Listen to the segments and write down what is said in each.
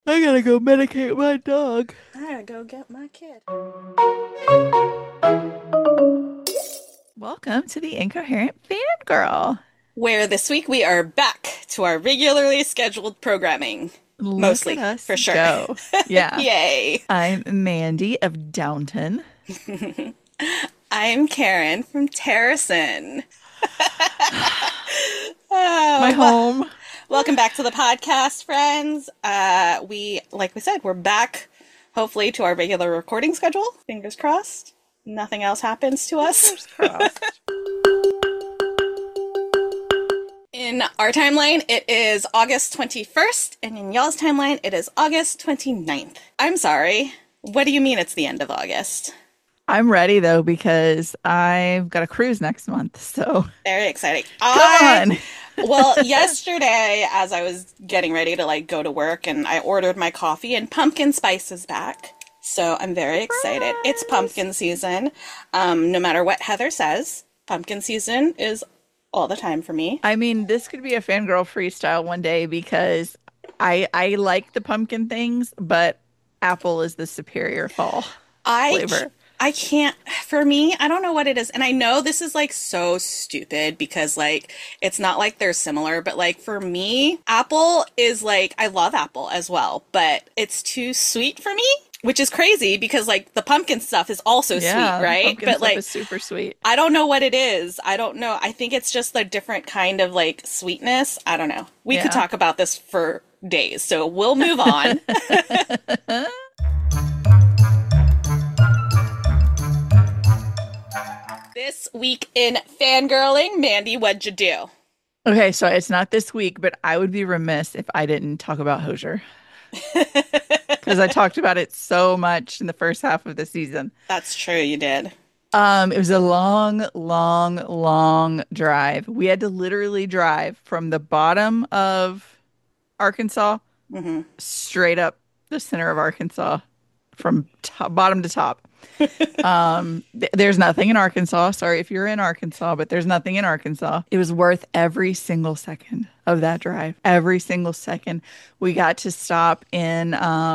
I gotta go medicate my dog. I gotta go get my kid. Welcome to the Incoherent Fangirl. Where this week we are back to our regularly scheduled programming. Look at Mostly, us for sure. go. Yeah. Yay. I'm Mandy of Downton. I'm Karen from Terracin. My Oh, home. welcome back to the podcast, friends. Like we said, we're back hopefully to our regular recording schedule. Fingers crossed. Nothing else happens to us. Fingers crossed. In our timeline, it is August 21st, and in y'all's timeline, it is August 29th. I'm sorry. What do you mean it's the end of August? I'm ready though because I've got a cruise next month. So Very exciting. come on. Well, yesterday, as I was getting ready to go to work, and I ordered my coffee, and pumpkin spice is back. So I'm very excited. It's Surprise. pumpkin season. No matter what Heather says, pumpkin season is all the time for me. I mean, this could be a fangirl freestyle one day because I like the pumpkin things, but apple is the superior fall I c- flavor. I can't for me, I don't know what it is. And I know this is so stupid because it's not like they're similar, but for me, apple is I love apple as well, but it's too sweet for me, which is crazy because the pumpkin stuff is also sweet, Yeah, the right? pumpkin But stuff is super sweet. I don't know what it is. I don't know. I think it's just a different kind of sweetness. I don't know. We could Yeah. talk about this for days, so we'll move on. This week in fangirling, Mandy, what'd you do? Okay, so it's not this week, but I would be remiss if I didn't talk about Hosier because I talked about it so much in the first half of the season. That's true, you did. It was a long, long, long drive. We had to literally drive from the bottom of Arkansas Hmm. straight up the center of Arkansas from top, bottom to top. There's nothing in Arkansas. Sorry if you're in Arkansas, but there's nothing in Arkansas. It was worth every single second of that drive. Every single second. We got to stop in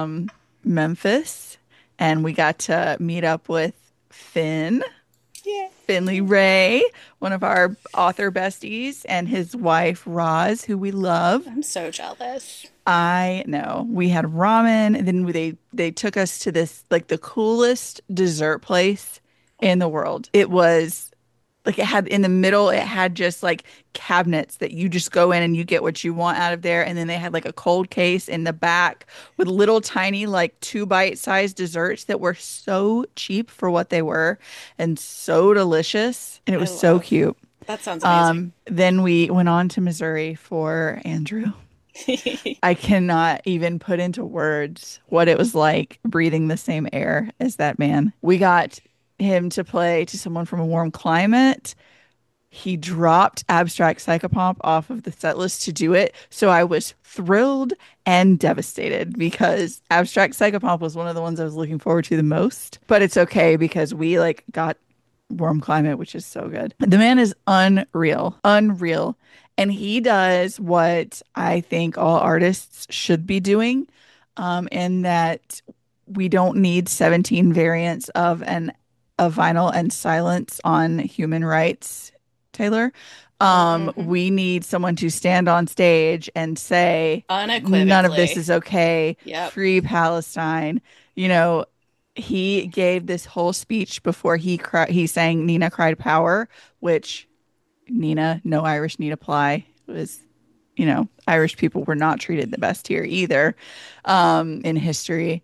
Memphis and we got to meet up with Finn. Yeah. Finley Ray, one of our author besties, and his wife Roz, who we love. I'm so jealous. I know. We had ramen, and then they took us to this the coolest dessert place in the world. It was it had in the middle, it had just cabinets that you just go in and you get what you want out of there. And then they had a cold case in the back with little tiny 2 bite-sized desserts that were so cheap for what they were and so delicious. And it I was so love. cute. That sounds amazing. Then we went on to Missouri for Andrew. I cannot even put into words what it was like breathing the same air as that man. We got him to play to someone from a warm climate. He dropped Abstract Psychopomp off of the set list to do it. So I was thrilled and devastated because Abstract Psychopomp was one of the ones I was looking forward to the most. But it's okay because we got Warm Climate, which is so good. The man is unreal, unreal. And he does what I think all artists should be doing, in that we don't need 17 variants of vinyl and silence on human rights, Taylor. Hmm. We need someone to stand on stage and say, none of this Unequivocally. is okay. Yep. Free Palestine. You know, he gave this whole speech before he sang Nina Cried Power, which Nina, no Irish need apply. It was, Irish people were not treated the best here either, in history.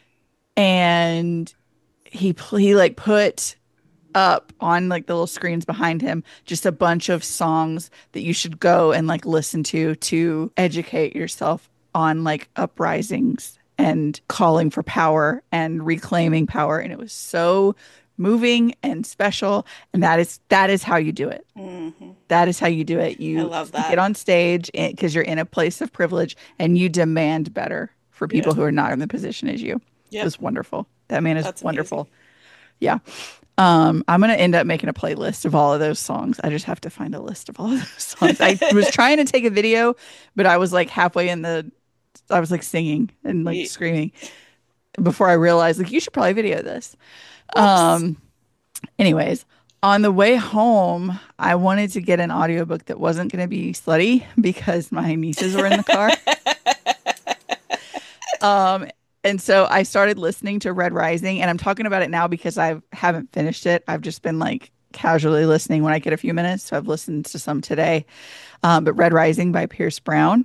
And he put up on the little screens behind him just a bunch of songs that you should go and listen to educate yourself on uprisings and calling for power and reclaiming power. And it was so moving and special. And that is how you do it. Hmm. That is how you do it. I You love get that. on stage because you're in a place of privilege and you demand better for people Yep. who are not in the position as you. It Yep. was wonderful. That man is That's amazing. wonderful. Yeah. I'm gonna end up making a playlist of all of those songs. I just have to find a list of all of those songs. I was trying to take a video, but I was halfway in the I was like singing and like screaming before I realized like you should probably video this. Whoops. Anyways, on the way home, I wanted to get an audiobook that wasn't going to be slutty because my nieces were in the car. Um, and so I started listening to Red Rising, and I'm talking about it now because I haven't finished it. I've just been like casually listening when I get a few minutes. So I've listened to some today. But Red Rising by Pierce Brown.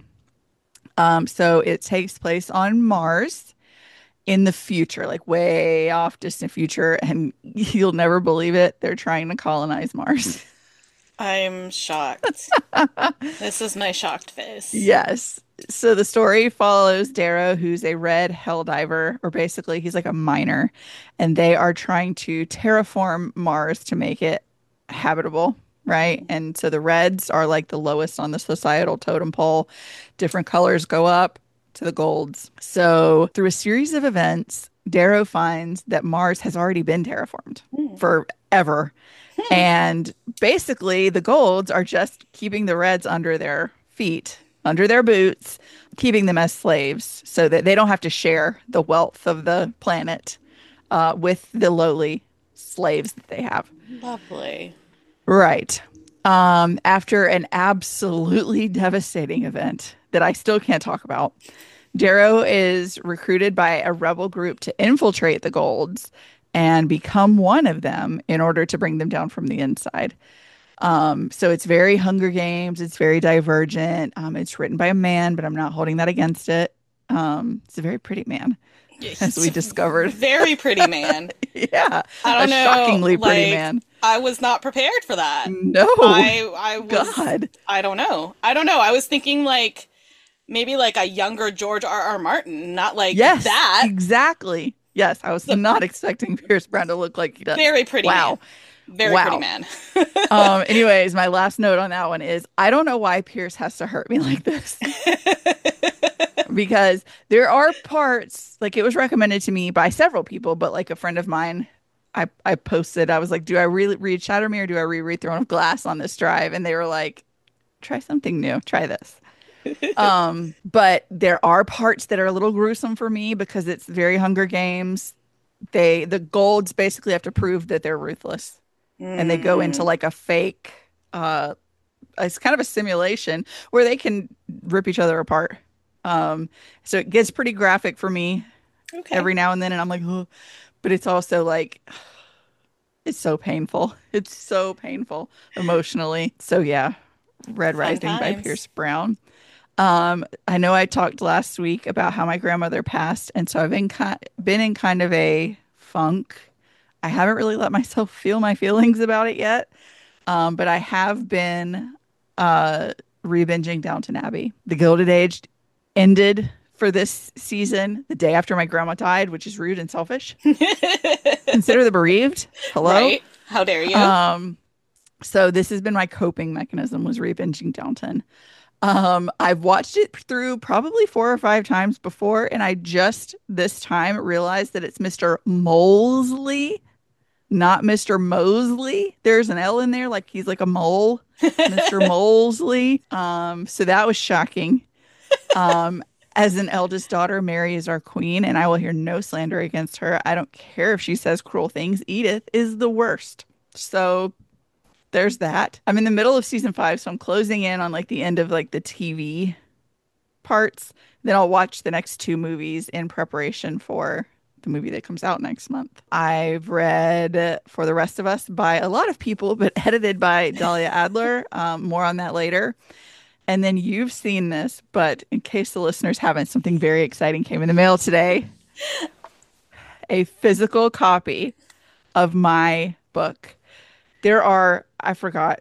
So it takes place on Mars in the future, like way off distant future, and you'll never believe it. They're trying to colonize Mars. I'm shocked. This is my shocked face. Yes. So the story follows Darrow, who's a red hell diver, or basically he's like a miner, and they are trying to terraform Mars to make it habitable, right? And so the reds are like the lowest on the societal totem pole. Different colors go up to the golds. So through a series of events, Darrow finds that Mars has already been terraformed Hmm. forever. And basically, the golds are just keeping the reds under their feet, under their boots, keeping them as slaves so that they don't have to share the wealth of the planet with the lowly slaves that they have. Lovely. Right. After an absolutely devastating event that I still can't talk about, Darrow is recruited by a rebel group to infiltrate the Golds and become one of them in order to bring them down from the inside. So it's very Hunger Games. It's very Divergent. It's written by a man, but I'm not holding that against it. It's a very pretty man, as It's we a discovered. very pretty man. Yeah, I a don't know, shockingly pretty like man. I was not prepared for that. No, I was God. I don't know. I don't know. I was thinking like maybe like a younger George R. R. Martin, not like Yes, that. exactly. Yes, I was not expecting Pierce Brown to look like he does. Very pretty Wow. man. Very pretty Wow. man. Anyways, my last note on that one is I don't know why Pierce has to hurt me like this because there are parts like it was recommended to me by several people, but like a friend of mine, I posted, I was like, do I really read Shatter Me or do I reread Throne of Glass on this drive? And they were like, try something new, try this. But there are parts that are a little gruesome for me because it's very Hunger Games. The Golds basically have to prove that they're ruthless and they go into Mm, like a fake it's kind of a simulation where they can rip each other apart. So it gets pretty graphic for me okay. every now and then, and I'm like, oh, but it's also like it's so painful. It's so painful emotionally. So yeah, Red Fun Rising by times. Pierce Brown. I know I talked last week about how my grandmother passed, and so I've been in kind of a funk. I haven't really let myself feel my feelings about it yet. But I have been uh re-binging Downton Abbey. The Gilded Age ended for this season the day after my grandma died, which is rude and selfish. Consider the bereaved. Hello. Right? How dare you? Um, so this has been my coping mechanism was re-binging Downton. I've watched it through probably 4 or 5 times before, and I just this time realized that it's Mr. Molesley, not Mr. Mosley. There's an L in there, like he's like a mole, Mr. Molesley. So that was shocking. Um, as an eldest daughter, Mary is our queen, and I will hear no slander against her. I don't care if she says cruel things. Edith is the worst. So there's that. I'm in the middle of season 5, so I'm closing in on like the end of like the TV parts. Then I'll watch the next 2 movies in preparation for the movie that comes out next month. I've read For the Rest of Us by a lot of people, but edited by Dahlia Adler. More on that later. And then you've seen this, but in case the listeners haven't, something very exciting came in the mail today. A physical copy of my book. There are, I forgot,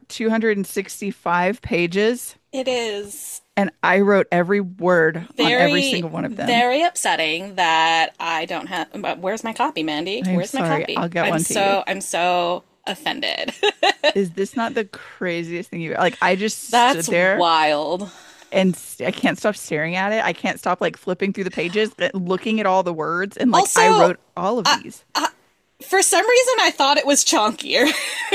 265 pages, It is and I wrote every word on every very, single one of them. very upsetting that I don't have. But where's my copy, Mandy? I'm Where's my sorry. copy? I'll get one to you. I'm so offended. Is this not the craziest thing you like? I just stood That's there wild. and I can't stop staring at it. I can't stop like flipping through the pages, looking at all the words, and like I Also, wrote all of I, these. for some reason, I thought it was chunkier.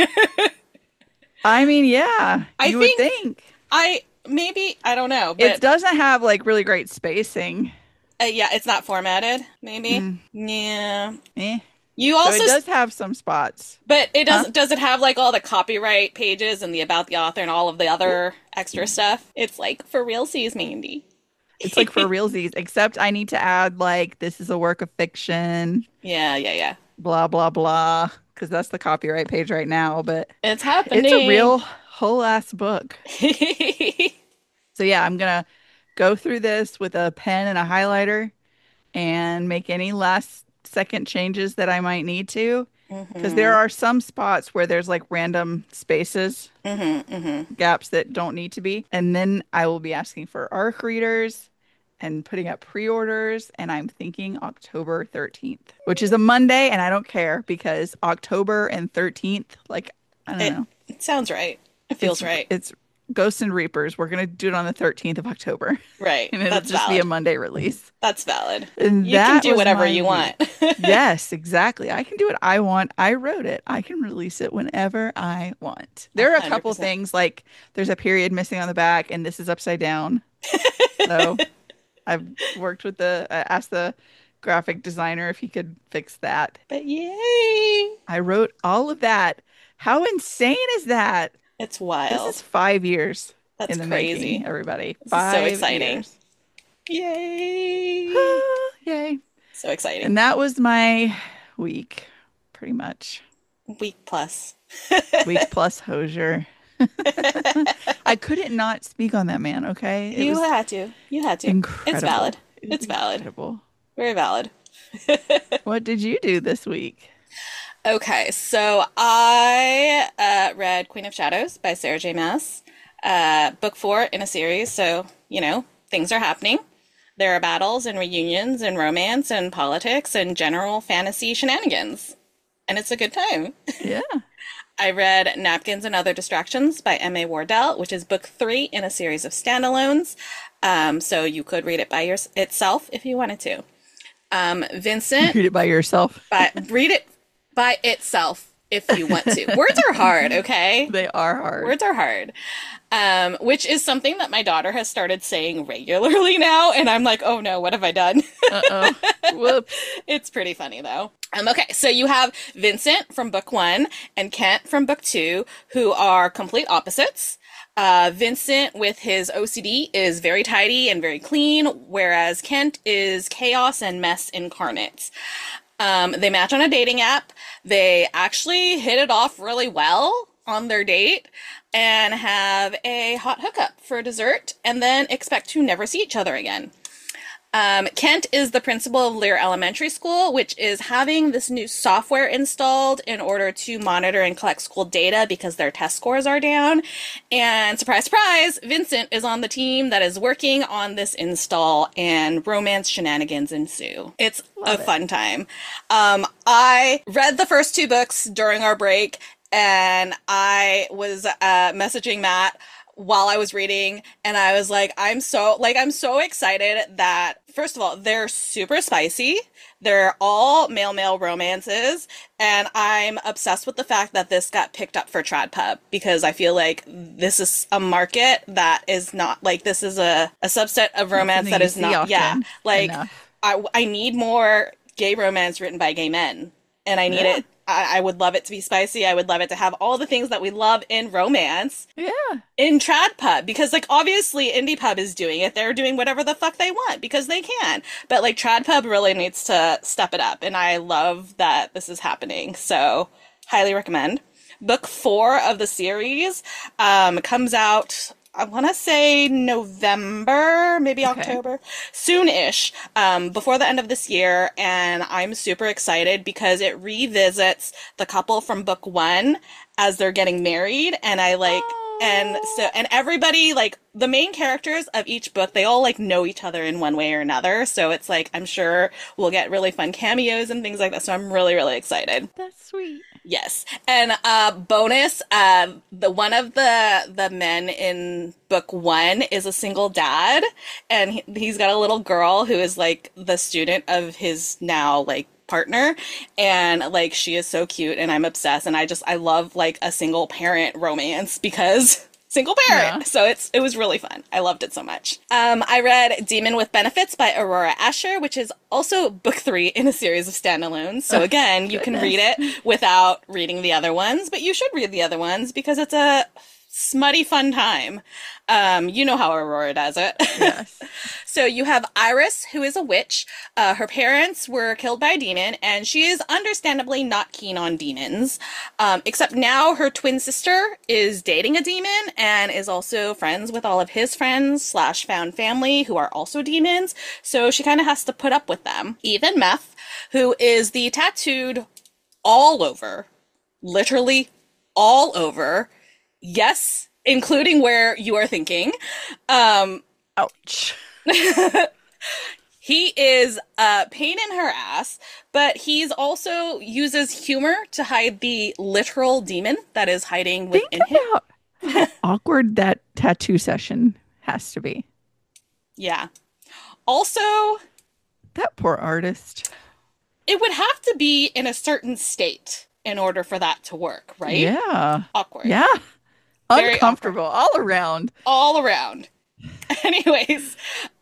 I mean, yeah, I you would think think maybe I don't know, it but doesn't have like really great spacing. Yeah, it's not formatted, maybe. Mm, Yeah. eh. You So also, it does have some spots. but it Huh? does it have like all the copyright pages and the about the author and all of the other extra stuff? It's like for realsies, Mandy. It's like for realsies, except I need to add like this is a work of fiction, Yeah, yeah, yeah. blah blah blah, because that's the copyright page right now. But It's it's a happening. real whole ass book. So yeah, I'm gonna go through this with a pen and a highlighter and make any last second changes that I might need to. Because there Mm-hmm. are some spots where there's like random spaces, Mm-hmm. Mm-hmm. gaps that don't need to be. And then I will be asking for ARC readers and putting up pre-orders. And I'm thinking October 13th, which is a Monday. And I don't care because October and 13th, like, I don't It, know. it sounds right. It It's feels right. it's Ghosts and Reapers. We're gonna do it on the 13th of October. Right. And it'll That's just be a valid. Monday release. That's valid. And You can that do was whatever my you want. week. Yes, exactly. I can do what I want. I wrote it. I can release it whenever I want. There are a couple 100%. things like there's a period missing on the back and this is upside down. So I've worked with I asked the graphic designer if he could fix that. But yay! I wrote all of that. How insane is that? It's This is wild. 5 years That's in the making, crazy. everybody. This is so Five exciting. years. Yay! Yay. So exciting. And that was my week, pretty much. Week plus. Week plus Hosier. I couldn't not speak on that man, okay? It You was had to. You had to. It's incredible. valid. It was It's valid. incredible. Very valid. What did you do this week? Okay, so I read Queen of Shadows by Sarah J. Maas, book four in a series. So, things are happening. There are battles and reunions and romance and politics and general fantasy shenanigans. And it's a good time. Yeah. I read Napkins and Other Distractions by M.A. Wardell, which is book three in a series of standalones. So you could read it by itself if you wanted to. Vincent, Read it by yourself. read it by itself if you want to. Words are hard, okay? They are hard. Words are hard. Which is something that my daughter has started saying regularly now, and I'm like, oh no, what have I done? Uh-oh. Whoops. It's pretty funny though. Okay, so you have Vincent from book one and Kent from book two, who are complete opposites. Vincent, with his OCD, is very tidy and very clean, whereas Kent is chaos and mess incarnate. They match on a dating app. They actually hit it off really well on their date and have a hot hookup for dessert and then expect to never see each other again. Kent is the principal of Lear Elementary School, which is having this new software installed in order to monitor and collect school data because their test scores are down. And surprise, surprise, Vincent is on the team that is working on this install, and romance shenanigans ensue. It's a fun time. I read the first two books during our break, and I was messaging Matt while I was reading, and I was like, I'm so excited that, first of all, they're super spicy. They're all male romances, and I'm obsessed with the fact that this got picked up for TradPub because I feel like this is a market that is not like, this is a subset of romance that is not, like enough. I need more gay romance written by gay men, and I need it. I would love it to be spicy. I would love it to have all the things that we love in romance Yeah. in TradPub, because like obviously IndiePub is doing it. They're doing whatever the fuck they want because they can. But like TradPub really needs to step it up, and I love that this is happening. So highly recommend. Book four of the series comes out, I want to say November, maybe October, soon-ish, before the end of this year. And I'm super excited because it revisits the couple from book one as they're getting married. And and everybody, like the main characters of each book, they all like know each other in one way or another. So it's like, I'm sure we'll get really fun cameos and things like that. So I'm really, really excited. That's sweet. Yes. And bonus, the one of the men in book one is a single dad, and he's got a little girl who is like the student of his now like partner, and like she is so cute and I'm obsessed, and I love like a single parent romance because single parent. Yeah. So it was really fun. I loved it so much. I read Demon with Benefits by Aurora Asher, which is also book 3 in a series of standalones. So again, you can read it without reading the other ones, but you should read the other ones because it's a smutty fun time. You know how Aurora does it. Yes. So you have Iris, who is a witch. Her parents were killed by a demon, and she is understandably not keen on demons. Except now her twin sister is dating a demon and is also friends with all of his friends / found family who are also demons. So she kind of has to put up with them. Even Meth, who is the tattooed all over, literally all over. Yes, including where you are thinking. Ouch. He is a pain in her ass, but he's also uses humor to hide the literal demon that is hiding Think within him. about how awkward that tattoo session has to be. Yeah. Also, That poor artist. it would have to be in a certain state in order for that to work, right? Yeah. Awkward. Yeah. Very Uncomfortable all around. All around. Anyways,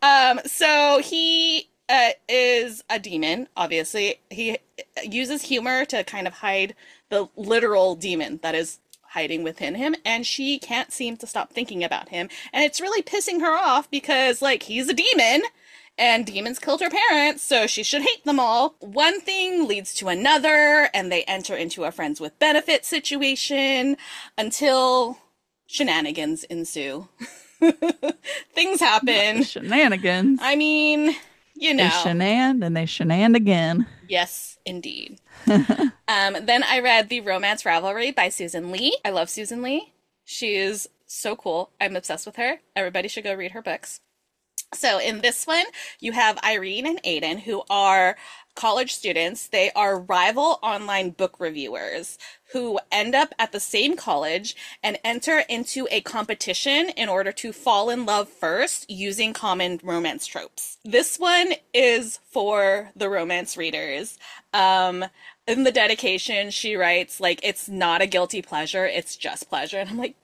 so he is a demon, obviously. He uses humor to kind of hide the literal demon that is hiding within him, and she can't seem to stop thinking about him. And it's really pissing her off because, like, he's a demon, and demons killed her parents, so she should hate them all. One thing leads to another, and they enter into a friends with benefit situation until shenanigans ensue. Things happen. Shenanigans. I mean, you know. They shenaned and they shenaned again. Yes, indeed. Then I read The Romance Ravelry by Susan Lee. I love Susan Lee. She is so cool. I'm obsessed with her. Everybody should go read her books. So in this one, you have Irene and Aiden, who are college students. They are rival online book reviewers who end up at the same college and enter into a competition in order to fall in love first using common romance tropes. This one is for the romance readers. In the dedication, she writes, like, it's not a guilty pleasure, it's just pleasure. And I'm like,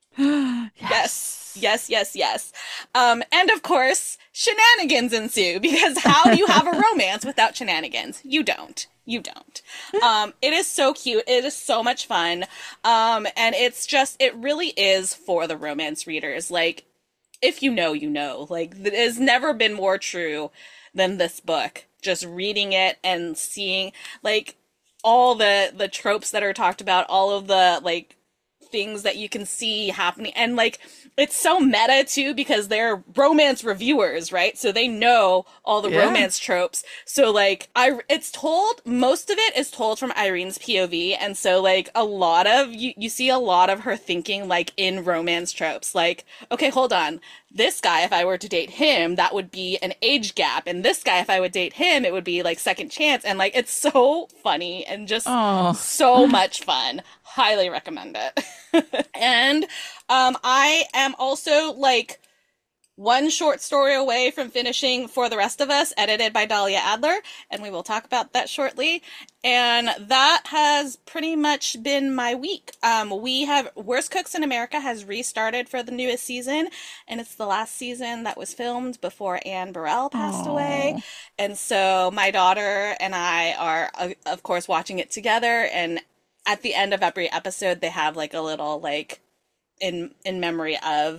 yes. Yes, yes, yes. And of course, shenanigans ensue, because how do you have a romance without shenanigans? You don't. You don't. It is so cute. It is so much fun. And it's just, it really is for the romance readers. Like, if you know, you know. Like, it has never been more true than this book. Just reading it and seeing, like, all the tropes that are talked about, all of the, like, things that you can see happening, and like it's so meta too because they're romance reviewers, right? So they know all the romance tropes. So like most of it is told from Irene's POV, and so like a lot of you see a lot of her thinking like in romance tropes, like, okay, hold on, this guy, if I were to date him, that would be an age gap, and this guy, if I would date him, it would be like second chance. And like it's so funny and just so much fun. Highly recommend it. And I am also like one short story away from finishing For the Rest of Us, edited by Dahlia Adler, and we will talk about that shortly. And that has pretty much been my week. We have Worst Cooks in America has restarted for the newest season, and it's the last season that was filmed before Anne Burrell passed away. And so my daughter and I are, of course, watching it together, and at the end of every episode, they have like a little like in memory of,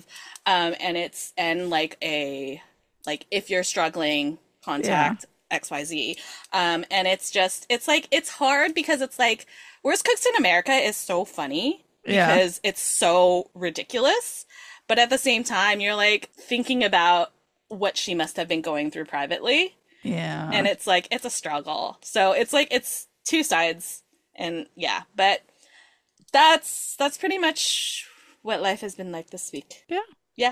and like a like if you're struggling, contact XYZ. And it's like it's hard because it's like Worst Cooks in America is so funny because it's so ridiculous, but at the same time you're like thinking about what she must have been going through privately. Yeah. And it's like it's a struggle. So it's like it's two sides. And yeah, but that's pretty much what life has been like this week. Yeah. Yeah.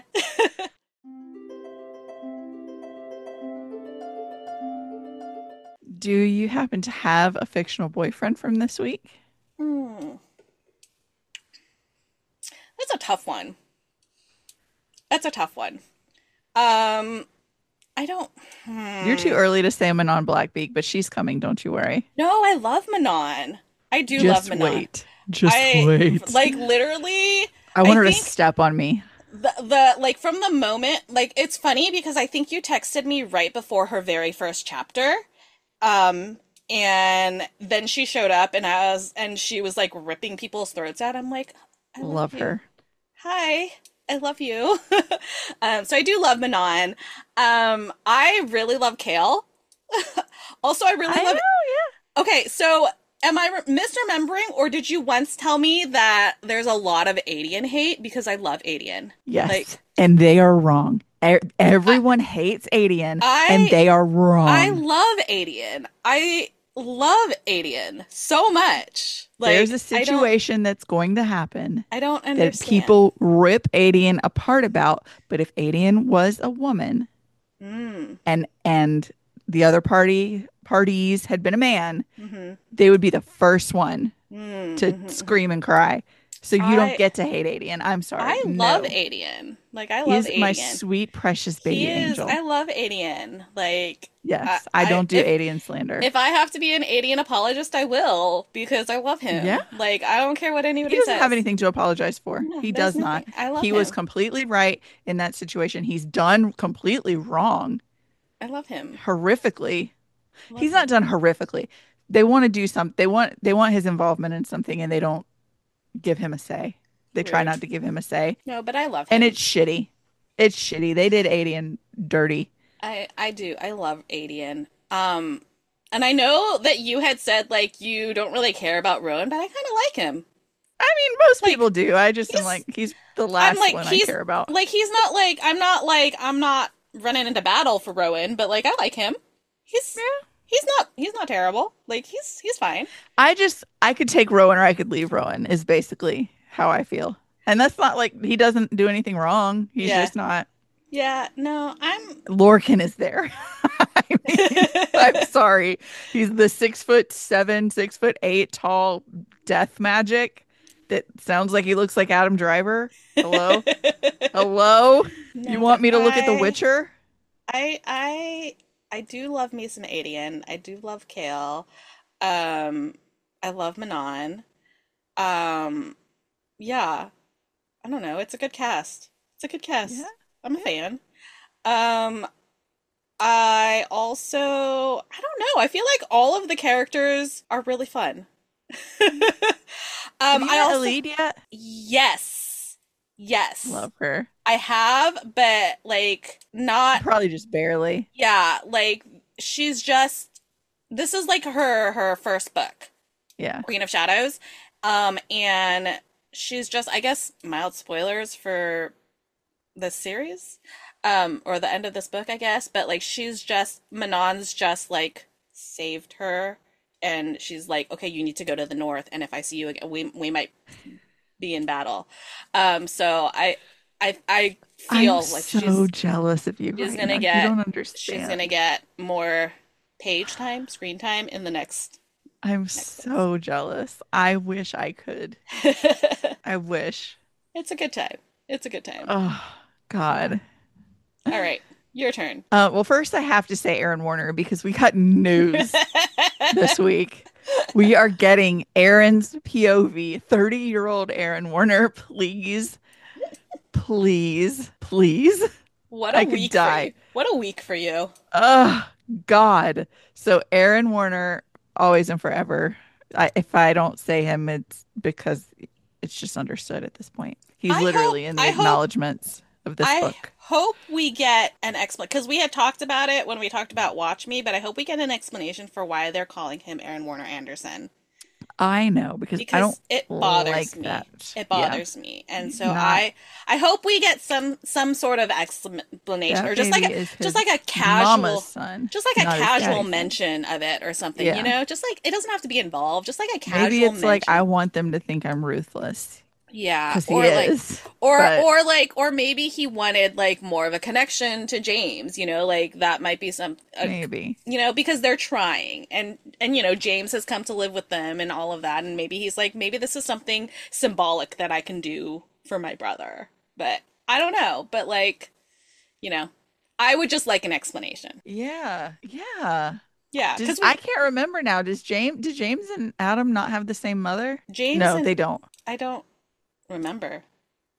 Do you happen to have a fictional boyfriend from this week? That's a tough one. That's a tough one. I don't. You're too early to say Manon Blackbeak, but she's coming, don't you worry. No, I love Manon. I do Just love Manon. wait. Just wait. Like literally, I I want her to think step on me. the like from the moment, like it's funny because I think you texted me right before her very first chapter. Um, and then she showed up and she was like ripping people's throats out. I'm like, I love Love you. her. Hi. I love you. So I do love Manon. I really love Kale. Also, I really I love. know, Okay, so am I misremembering, or did you once tell me that there's a lot of Adian hate? Because I love Adian. yeah. Yes. Like, And they are wrong. I, Everyone hates Adian, and I they are I wrong. love Adian. I love Adian so much. There's Like, a situation that's going to happen I don't that understand. people rip Adian apart about, but if Adian was a woman Mm, and the other parties had been a man, mm-hmm, they would be the first one mm, to mm-hmm. scream and cry. So you don't I get to hate Adian. I'm sorry. I love No. Adian. Like, I He love is my Adian. sweet, precious He baby is. I angel. love Adian. Like, Yes, I don't do Adian slander. if I have to be an Adian apologist, I will because I love Yeah. him. Like, I don't care what He anybody doesn't have says. anything to apologize for. No, He there's does not. nothing. I love He was him. completely right in that situation. He's done completely wrong, I love him. horrifically. Love He's not him. done horrifically. They want to do something. They want his involvement in something and they don't give him a say. They try Rude. not to give him a say. No, but I love And him. it's shitty. It's shitty. They did Adian dirty. I do. I love Adian. And I know that you had said like you don't really care about Rowan, but I kind of like him. I mean, most people Like do. I just am he's like, he's the I'm last like one I care about. he's not like I'm not running into battle for Rowan, but like I like him. He's Yeah. he's not terrible. Like he's fine. I could take Rowan or I could leave Rowan is basically how I feel. And that's not like he doesn't do anything wrong. He's Yeah. just not. Yeah, no, I'm Lorcan is there. I mean, I'm sorry. He's the 6'7", 6'8" tall death magic that sounds like he looks like Adam Driver. Hello? Hello? You no, want but me to look at The Witcher? I I I do love me some Adian. I do love Kale. Um I love Manon. Um yeah, I don't know. It's a good cast. It's a good Yeah. cast. I'm a Yeah. fan. Um I also I don't know. I feel like all of the characters are really fun. Have you I met also Elide yet? yes. Yes. Love her. I have, but like not Probably just barely. yeah, like she's just this is like her first book, Yeah. Queen of Shadows. And she's just I guess mild spoilers for the series. Or the end of this book, I guess, but like she's just Manon's just like saved her and she's like, "Okay, you need to go to the north and if I see you again, we might be in battle." So I I'm feel like so jealous of you she's right gonna now. You get don't she's gonna understand. get more page time, screen time in the I'm next books. so jealous. I wish I could. I wish. It's a good time. It's a good time. Oh, Yeah. God. All right, your turn. Well, first I have to say Aaron Warner because we got news this week. We are getting Aaron's POV, 30-year-old Aaron Warner. Please, please, please. What a I could week for you. die. What a week for you. Oh, God. So Aaron Warner, always and forever. If I don't say him, it's because it's just understood at this point. He's I hope literally in the I hope acknowledgments of this I book. hope we get an explanation because we had talked about it when we talked about Watch Me, but I hope we get an explanation for why they're calling him Aaron Warner Anderson I know because I don't because it bothers like me. that. It Yeah, bothers me. And so not I hope we get some sort of explanation or that baby is just his like a mama's casual son, just like a not his casual daddy's son. mention of it or something, you Yeah, know? Just like it doesn't have to be involved, just like a maybe casual it's like I mention. want them to think I'm ruthless Yeah, because he is, but or maybe he wanted like more of a connection to James, you know, like that might be maybe. you know, because they're trying and you know, James has come to live with them and all of that and maybe he's like maybe this is something symbolic that I can do for my brother. But I don't know, but like, you know, I would just like an explanation. Yeah, yeah. Yeah, Does cuz I we can't remember now. Did James and Adam not have the same mother? James No, and they don't. I don't remember.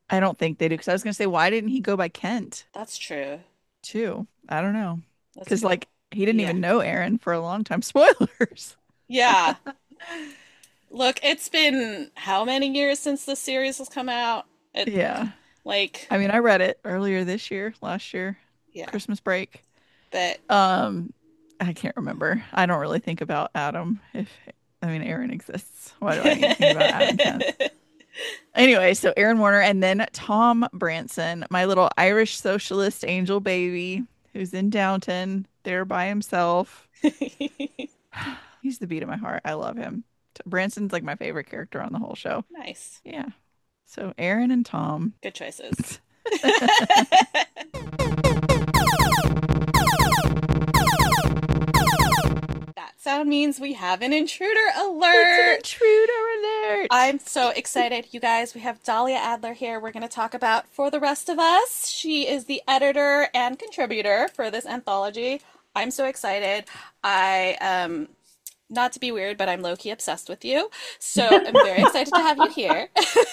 I don't think they do because I was gonna say why didn't he go by Kent That's true. too? I don't know That's a because good. like he didn't Yeah. even know Aaron for a long time. Spoilers. Yeah. Look, it's been how many years since the series has come out? It Yeah. like I mean, I read it earlier this year, last year, yeah. Christmas break. But Um, I can't remember. I don't really think about Adam if I mean Aaron exists. Why do I need to think about Adam Kent? Anyway, so Aaron Warner and then Tom Branson, my little Irish socialist angel baby who's in Downton there by himself. He's the beat of my heart. I love him. Branson's like my favorite character on the whole show. nice. Yeah. So Aaron and Tom. Good choices. That sound means we have an intruder It's an alert. intruder alert. I'm so excited, you guys. We have Dahlia Adler here. We're going to talk about For the Rest of Us. She is the editor and contributor for this anthology. I'm so excited. I not to be weird, but I'm low-key obsessed with you. So I'm very excited to have you here.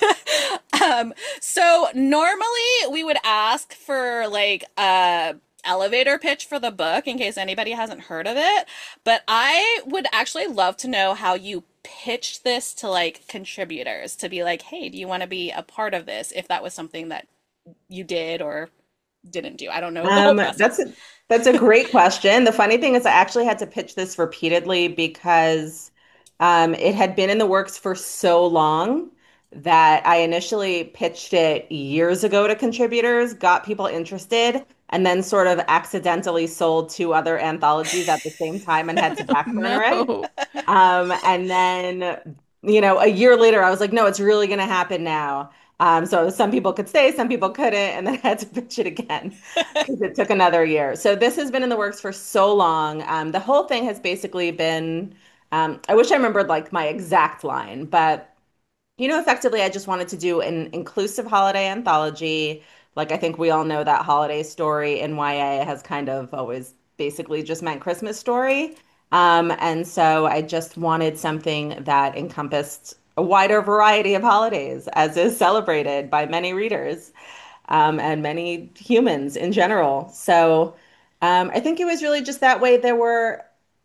So normally we would ask for like a elevator pitch for the book in case anybody hasn't heard of it, but I would actually love to know how you pitched this to like contributors to be like, "Hey, do you want to be a part of this?" if that was something that you did or didn't do. I don't know the whole Um, that's process. a that's a great question. The funny thing is I actually had to pitch this repeatedly because it had been in the works for so long that I initially pitched it years ago to contributors, got people interested, and then sort of accidentally sold two other anthologies at the same time and had to backburner it. No. And then, a year later, I was like, no, it's really going to happen now. So some people could stay, some people couldn't, and then I had to pitch it again because it took another year. So this has been in the works for so long. The whole thing has basically been, I wish I remembered like my exact line, but effectively, I just wanted to do an inclusive holiday anthology. Like, I think we all know that holiday story in YA has kind of always basically just meant Christmas story. And so I just wanted something that encompassed a wider variety of holidays, as is celebrated by many readers, and many humans in general. So I think it was really just that way. There were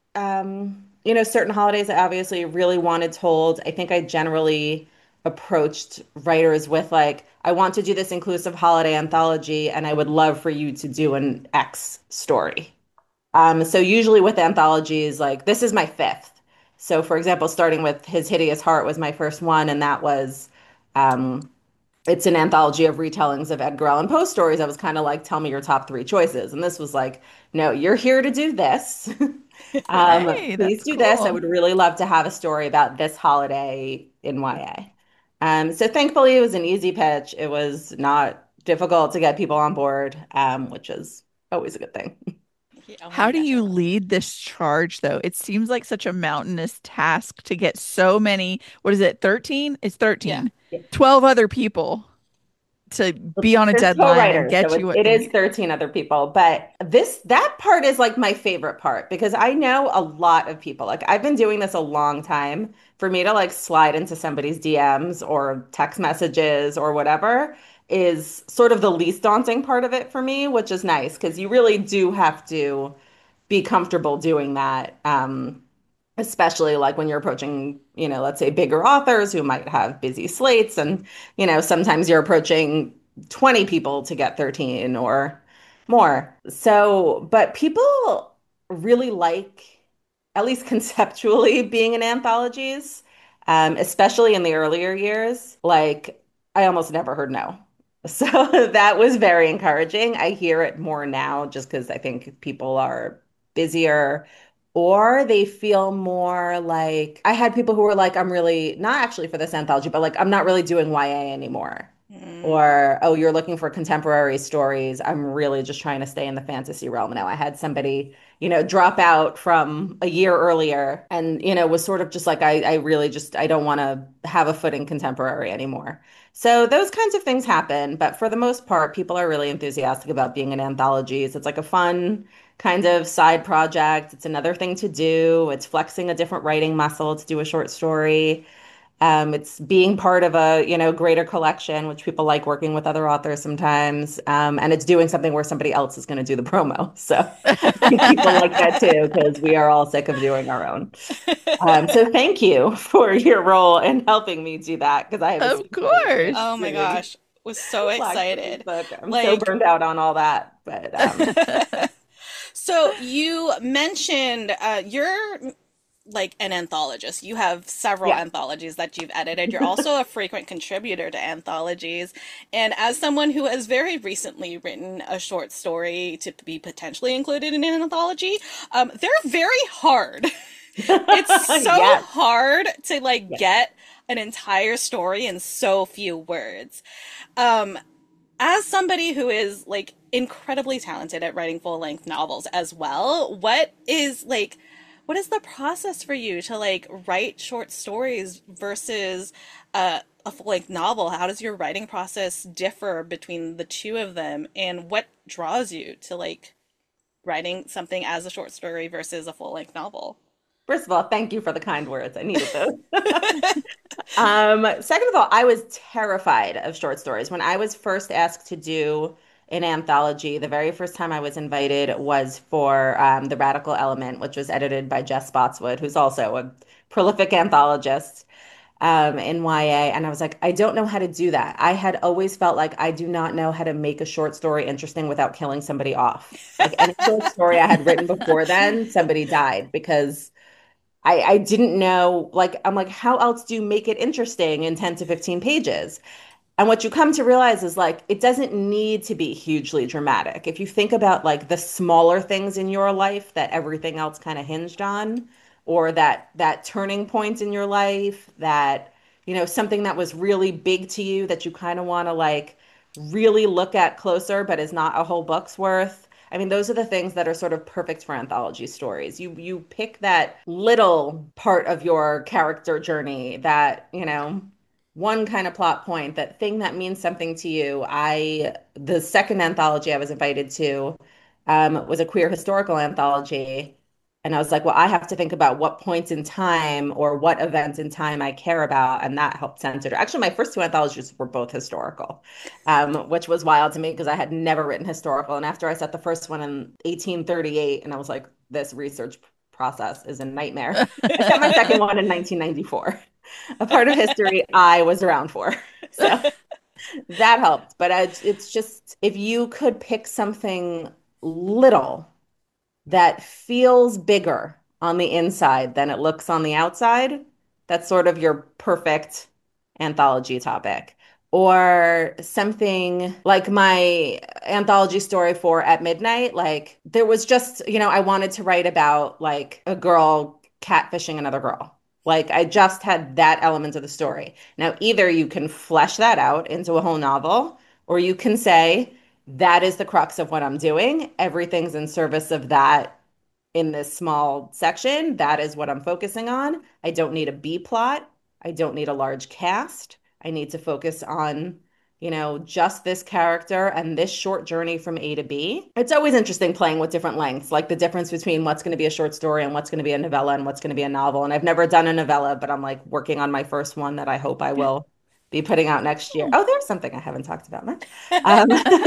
certain holidays I obviously really wanted told. I think I generally approached writers with like, I want to do this inclusive holiday anthology, and I would love for you to do an X story. So usually with anthologies, like this is my fifth. So for example, starting with His Hideous Heart was my first one, and that was um, it's an anthology of retellings of Edgar Allan Poe stories. I was kind of like, tell me your top three choices. And this was like, no, you're here to do this. Hey, Please that's do this. I cool. would really love to have a story about this holiday in YA. So thankfully, it was an easy pitch. It was not difficult to get people on board, which is always a good thing. Oh How my do gosh, I you love it. lead this charge, though? It seems like such a mountainous task to get so many, what is it, 13? It's Yeah. 13. 12 other people to be on a There's deadline and co-writers, so get you it, what it you is need. 13 other people. But that part is like my favorite part because I know a lot of people. Like I've been doing this a long time. For me to like slide into somebody's DMs or text messages or whatever is sort of the least daunting part of it for me, which is nice because you really do have to be comfortable doing that. Especially like when you're approaching, let's say bigger authors who might have busy slates and, sometimes you're approaching 20 people to get 13 or more. So, but people really like, at least conceptually, being in anthologies, especially in the earlier years. Like, I almost never heard no. So that was very encouraging. I hear it more now just because I think people are busier or they feel more like I had people who were like, I'm really not actually for this anthology, but like, I'm not really doing YA anymore. Mm, Or, oh, you're looking for contemporary stories. I'm really just trying to stay in the fantasy realm now. I had somebody, drop out from a year earlier and, was sort of just like, I really just, I don't want to have a foot in contemporary anymore. So those kinds of things happen. But for the most part, people are really enthusiastic about being in anthologies. It's like a fun, kind of side project. It's another thing to do. It's flexing a different writing muscle to do a short story. It's being part of a, greater collection, which people like working with other authors sometimes. And it's doing something where somebody else is going to do the promo. So I think people like that too, because we are all sick of doing our own. So thank you for your role in helping me do that, because I have a Of super limited Oh course. my doing gosh, was so Black Christmas excited. book. I'm so Like, burned out on all that, but so you mentioned you're like an anthologist. You have several yeah. anthologies that you've edited. You're also a frequent contributor to anthologies. And as someone who has very recently written a short story to be potentially included in an anthology, they're very hard. It's so Yes. hard to like Yes. get an entire story in so few words. Um, as somebody who is like incredibly talented at writing full-length novels as well, what is the process for you to like write short stories versus a full-length novel? How does your writing process differ between the two of them, and what draws you to like writing something as a short story versus a full-length novel? First of all, thank you for the kind words. I needed those. Second of all, I was terrified of short stories. When I was first asked to do an anthology, the very first time I was invited was for The Radical Element, which was edited by Jess Spotswood, who's also a prolific anthologist in YA. And I was like, I don't know how to do that. I had always felt like I do not know how to make a short story interesting without killing somebody off. Like any short story I had written before then, somebody died because I didn't know, like, I'm like, how else do you make it interesting in 10 to 15 pages? And what you come to realize is like, it doesn't need to be hugely dramatic. If you think about like the smaller things in your life that everything else kind of hinged on, or that turning point in your life, that, something that was really big to you that you kind of want to like really look at closer, but is not a whole book's worth. I mean, those are the things that are sort of perfect for anthology stories. You pick that little part of your character journey that, one kind of plot point, that thing that means something to you. The second anthology I was invited to was a queer historical anthology. And I was like, well, I have to think about what points in time or what event in time I care about. And that helped center it. Actually, my first two anthologies were both historical, which was wild to me because I had never written historical. And after I set the first one in 1838, and I was like, this research process is a nightmare. I set my second one in 1994, a part of history I was around for. So that helped. But it's just, if you could pick something little that feels bigger on the inside than it looks on the outside, that's sort of your perfect anthology topic. Or something like my anthology story for At Midnight, like there was just, I wanted to write about like a girl catfishing another girl. Like I just had that element of the story. Now, either you can flesh that out into a whole novel, or you can say, that is the crux of what I'm doing. Everything's in service of that in this small section. That is what I'm focusing on. I don't need a B plot. I don't need a large cast. I need to focus on, just this character and this short journey from A to B. It's always interesting playing with different lengths, like the difference between what's going to be a short story and what's going to be a novella and what's going to be a novel. And I've never done a novella, but I'm like working on my first one that I hope I will be putting out next year. Oh, there's something I haven't talked about much. Um,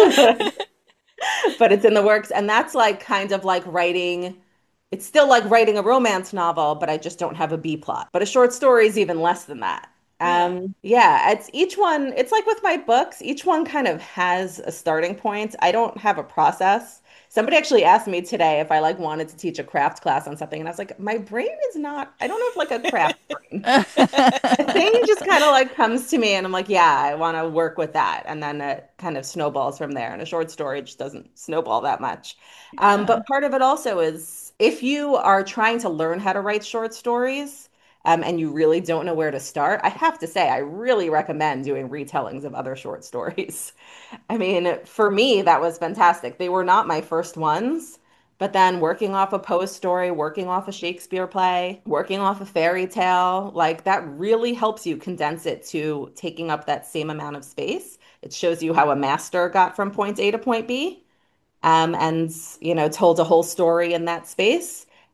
but it's in the works. And that's like kind of like writing, it's still like writing a romance novel, but I just don't have a B plot. But a short story is even less than that. Yeah. Yeah, it's each one, it's like with my books, each one kind of has a starting point. I don't have a process. Somebody actually asked me today if I like wanted to teach a craft class on something, and I was like, my brain is not, I don't have like a craft brain. A thing just kind of like comes to me and I'm like, yeah, I want to work with that. And then it kind of snowballs from there. And a short story just doesn't snowball that much. Yeah. But part of it also is if you are trying to learn how to write short stories, and you really don't know where to start, I have to say, I really recommend doing retellings of other short stories. I mean, for me, that was fantastic. They were not my first ones, but then working off a Poe story, working off a Shakespeare play, working off a fairy tale, like that really helps you condense it to taking up that same amount of space. It shows you how a master got from point A to point B, and told a whole story in that space.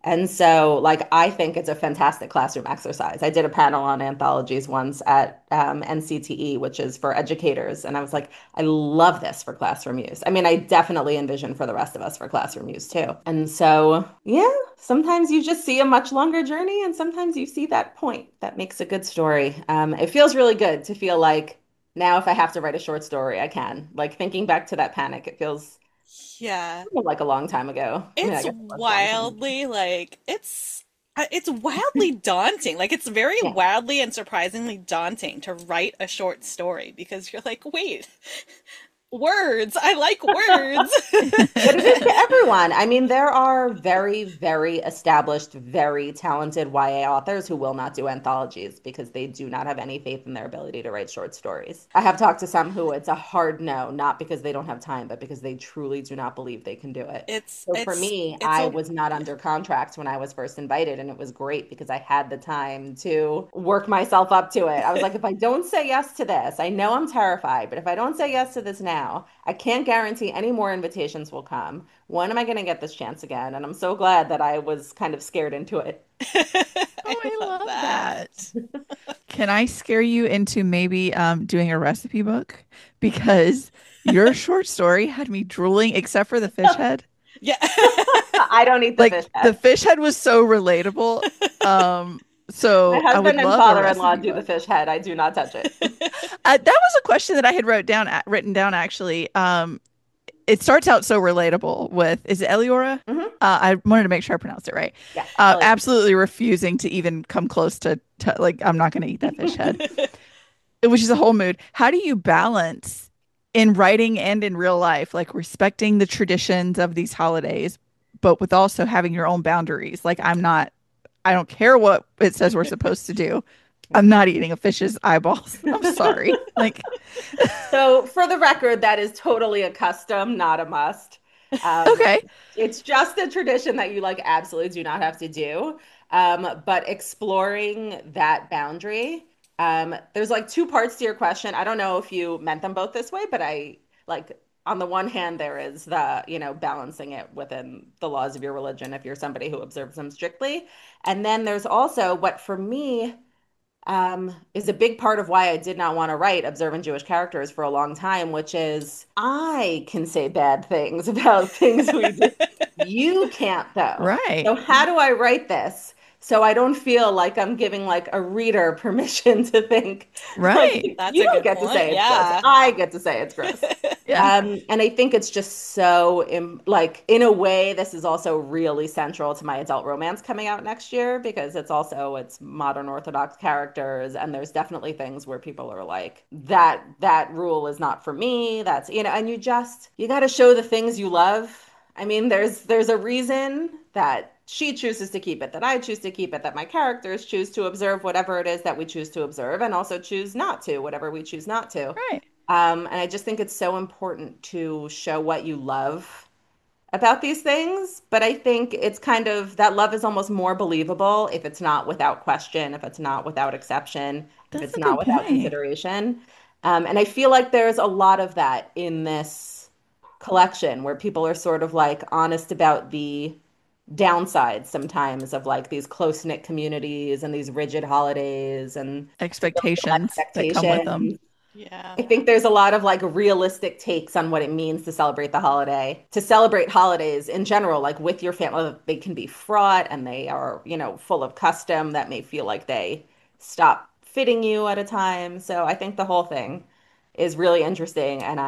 And so, like, I think it's a fantastic classroom exercise. I did a panel on anthologies once at NCTE, which is for educators. And I was like, I love this for classroom use. I mean, I definitely envision for the rest of us for classroom use too. And so, yeah, sometimes you just see a much longer journey, and sometimes you see that point that makes a good story. It feels really good to feel like now, if I have to write a short story, I can. Like, thinking back to that panic, it feels Yeah. like a long time ago. I mean, I It's guess it was a long time ago. wildly like it's wildly daunting. Like it's very Yeah. wildly and surprisingly daunting to write a short story because you're like, wait, words. I like words. But it is to everyone. I mean, there are very, very established, very talented YA authors who will not do anthologies because they do not have any faith in their ability to write short stories. I have talked to some who it's a hard no, not because they don't have time, but because they truly do not believe they can do it. It's So for it's me, it's I a was not under contract when I was first invited, and it was great because I had the time to work myself up to it. I was like, if I don't say yes to this, I know I'm terrified, but if I don't say yes to this now, I can't guarantee any more invitations will come. When am I going to get this chance again? And I'm so glad that I was kind of scared into it. I Oh, I love love that. that. Can I scare you into maybe doing a recipe book? Because your short story had me drooling, except for the fish head. Yeah. I don't eat the Like fish the head. fish head was so relatable. My So I would husband and love a father-in-law recipe do the book. fish head. I do not touch it. That was a question that I had written down actually. It starts out so relatable with, is it Eliora? Hmm. I wanted to make sure I pronounced it right. Yeah, Elliot. Absolutely refusing to even come close to like, I'm not going to eat that fish head, which is a whole mood. How do you balance in writing and in real life, like respecting the traditions of these holidays, but with also having your own boundaries? Like, I don't care what it says we're supposed to do. I'm not eating a fish's eyeballs. I'm sorry. Like, So for the record, that is totally a custom, not a must. Um, okay, it's just a tradition that you like absolutely do not have to do. But exploring that boundary, there's like two parts to your question. I don't know if you meant them both this way, but I like on the one hand, there is the, balancing it within the laws of your religion if you're somebody who observes them strictly. And then there's also what for me is a big part of why I did not want to write observant Jewish characters for a long time, which is I can say bad things about things we do. You can't, though. right, So how do I write this so I don't feel like I'm giving like a reader permission to think like right, That's you a don't good get to point. say it's gross. Yeah. I get to say it's gross. yeah. And I think it's just so, like, in a way, this is also really central to my adult romance coming out next year because it's modern Orthodox characters, and there's definitely things where people are like, that rule is not for me. That's, and you got to show the things you love. I mean, there's a reason that she chooses to keep it, that I choose to keep it, that my characters choose to observe whatever it is that we choose to observe, and also choose not to, whatever we choose not to. Right. And I just think it's so important to show what you love about these things. But I think it's kind of that love is almost more believable if it's not without question, if it's not without exception, if That's it's a not good without point. consideration. And I feel like there's a lot of that in this collection where people are sort of like honest about the downsides sometimes of like these close-knit communities and these rigid holidays and societal Expectations that come with them. expectations. Yeah. I think there's a lot of like realistic takes on what it means to celebrate the holiday. To celebrate holidays in general, like with your family, they can be fraught and they are, full of custom that may feel like they stop fitting you at a time. So I think the whole thing is really interesting. And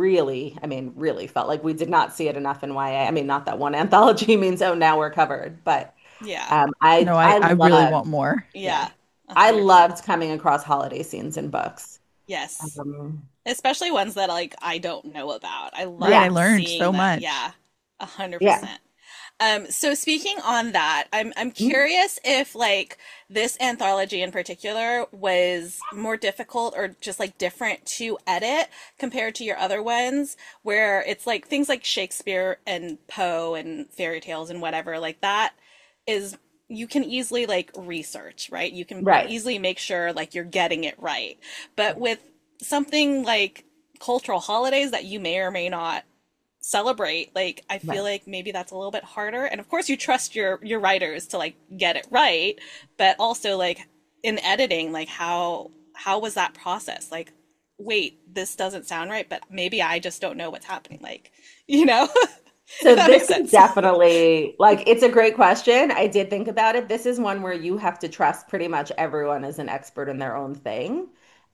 really felt like we did not see it enough in YA. I mean, not that one anthology means, oh, now we're covered, but Yeah. No, I I really loved, want more. yeah, Yeah. I 100%. loved coming across holiday scenes in books. Yes. Um, Especially ones that like I don't know about. I Right. I love yes. learned seeing so that. much. Yeah. A hundred Yeah. percent. So speaking on that, I'm Mhm. curious if like this anthology in particular was more difficult or just like different to edit compared to your other ones, where it's like things like Shakespeare and Poe and fairy tales and whatever like that is you can easily like research, right? You can Right. easily make sure like you're getting it right. But with something like cultural holidays that you may or may not celebrate. Like I feel Right. like maybe that's a little bit harder. And of course you trust your writers to like get it right, but also like in editing, like how was that process? Like, wait, this doesn't sound right, but maybe I just don't know what's happening. Like, you know, if So that makes this is sense. definitely like it's a great question. I did think about it. This is one where you have to trust pretty much everyone as an expert in their own thing.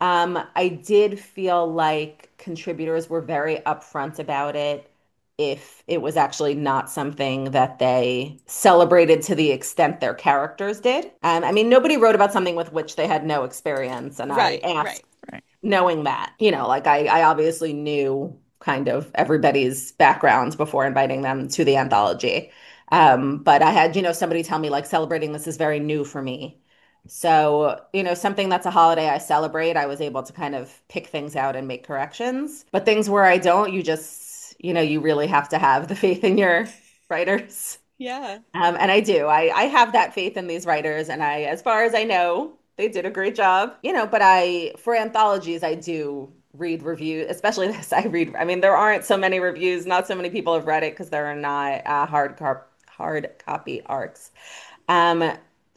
I did feel like contributors were very upfront about it if it was actually not something that they celebrated to the extent their characters did. I mean, nobody wrote about something with which they had no experience, and I Right, asked right. Right. knowing that, like I obviously knew kind of everybody's backgrounds before inviting them to the anthology. But I had, somebody tell me like celebrating this is very new for me. So, something that's a holiday I celebrate, I was able to kind of pick things out and make corrections. But things where I don't, you just, you really have to have the faith in your writers. Yeah. And I do. I have that faith in these writers, and as far as I know, they did a great job. But for anthologies, I do read reviews, especially this. I mean, there aren't so many reviews, not so many people have read it because there are not hard copy arcs. Um,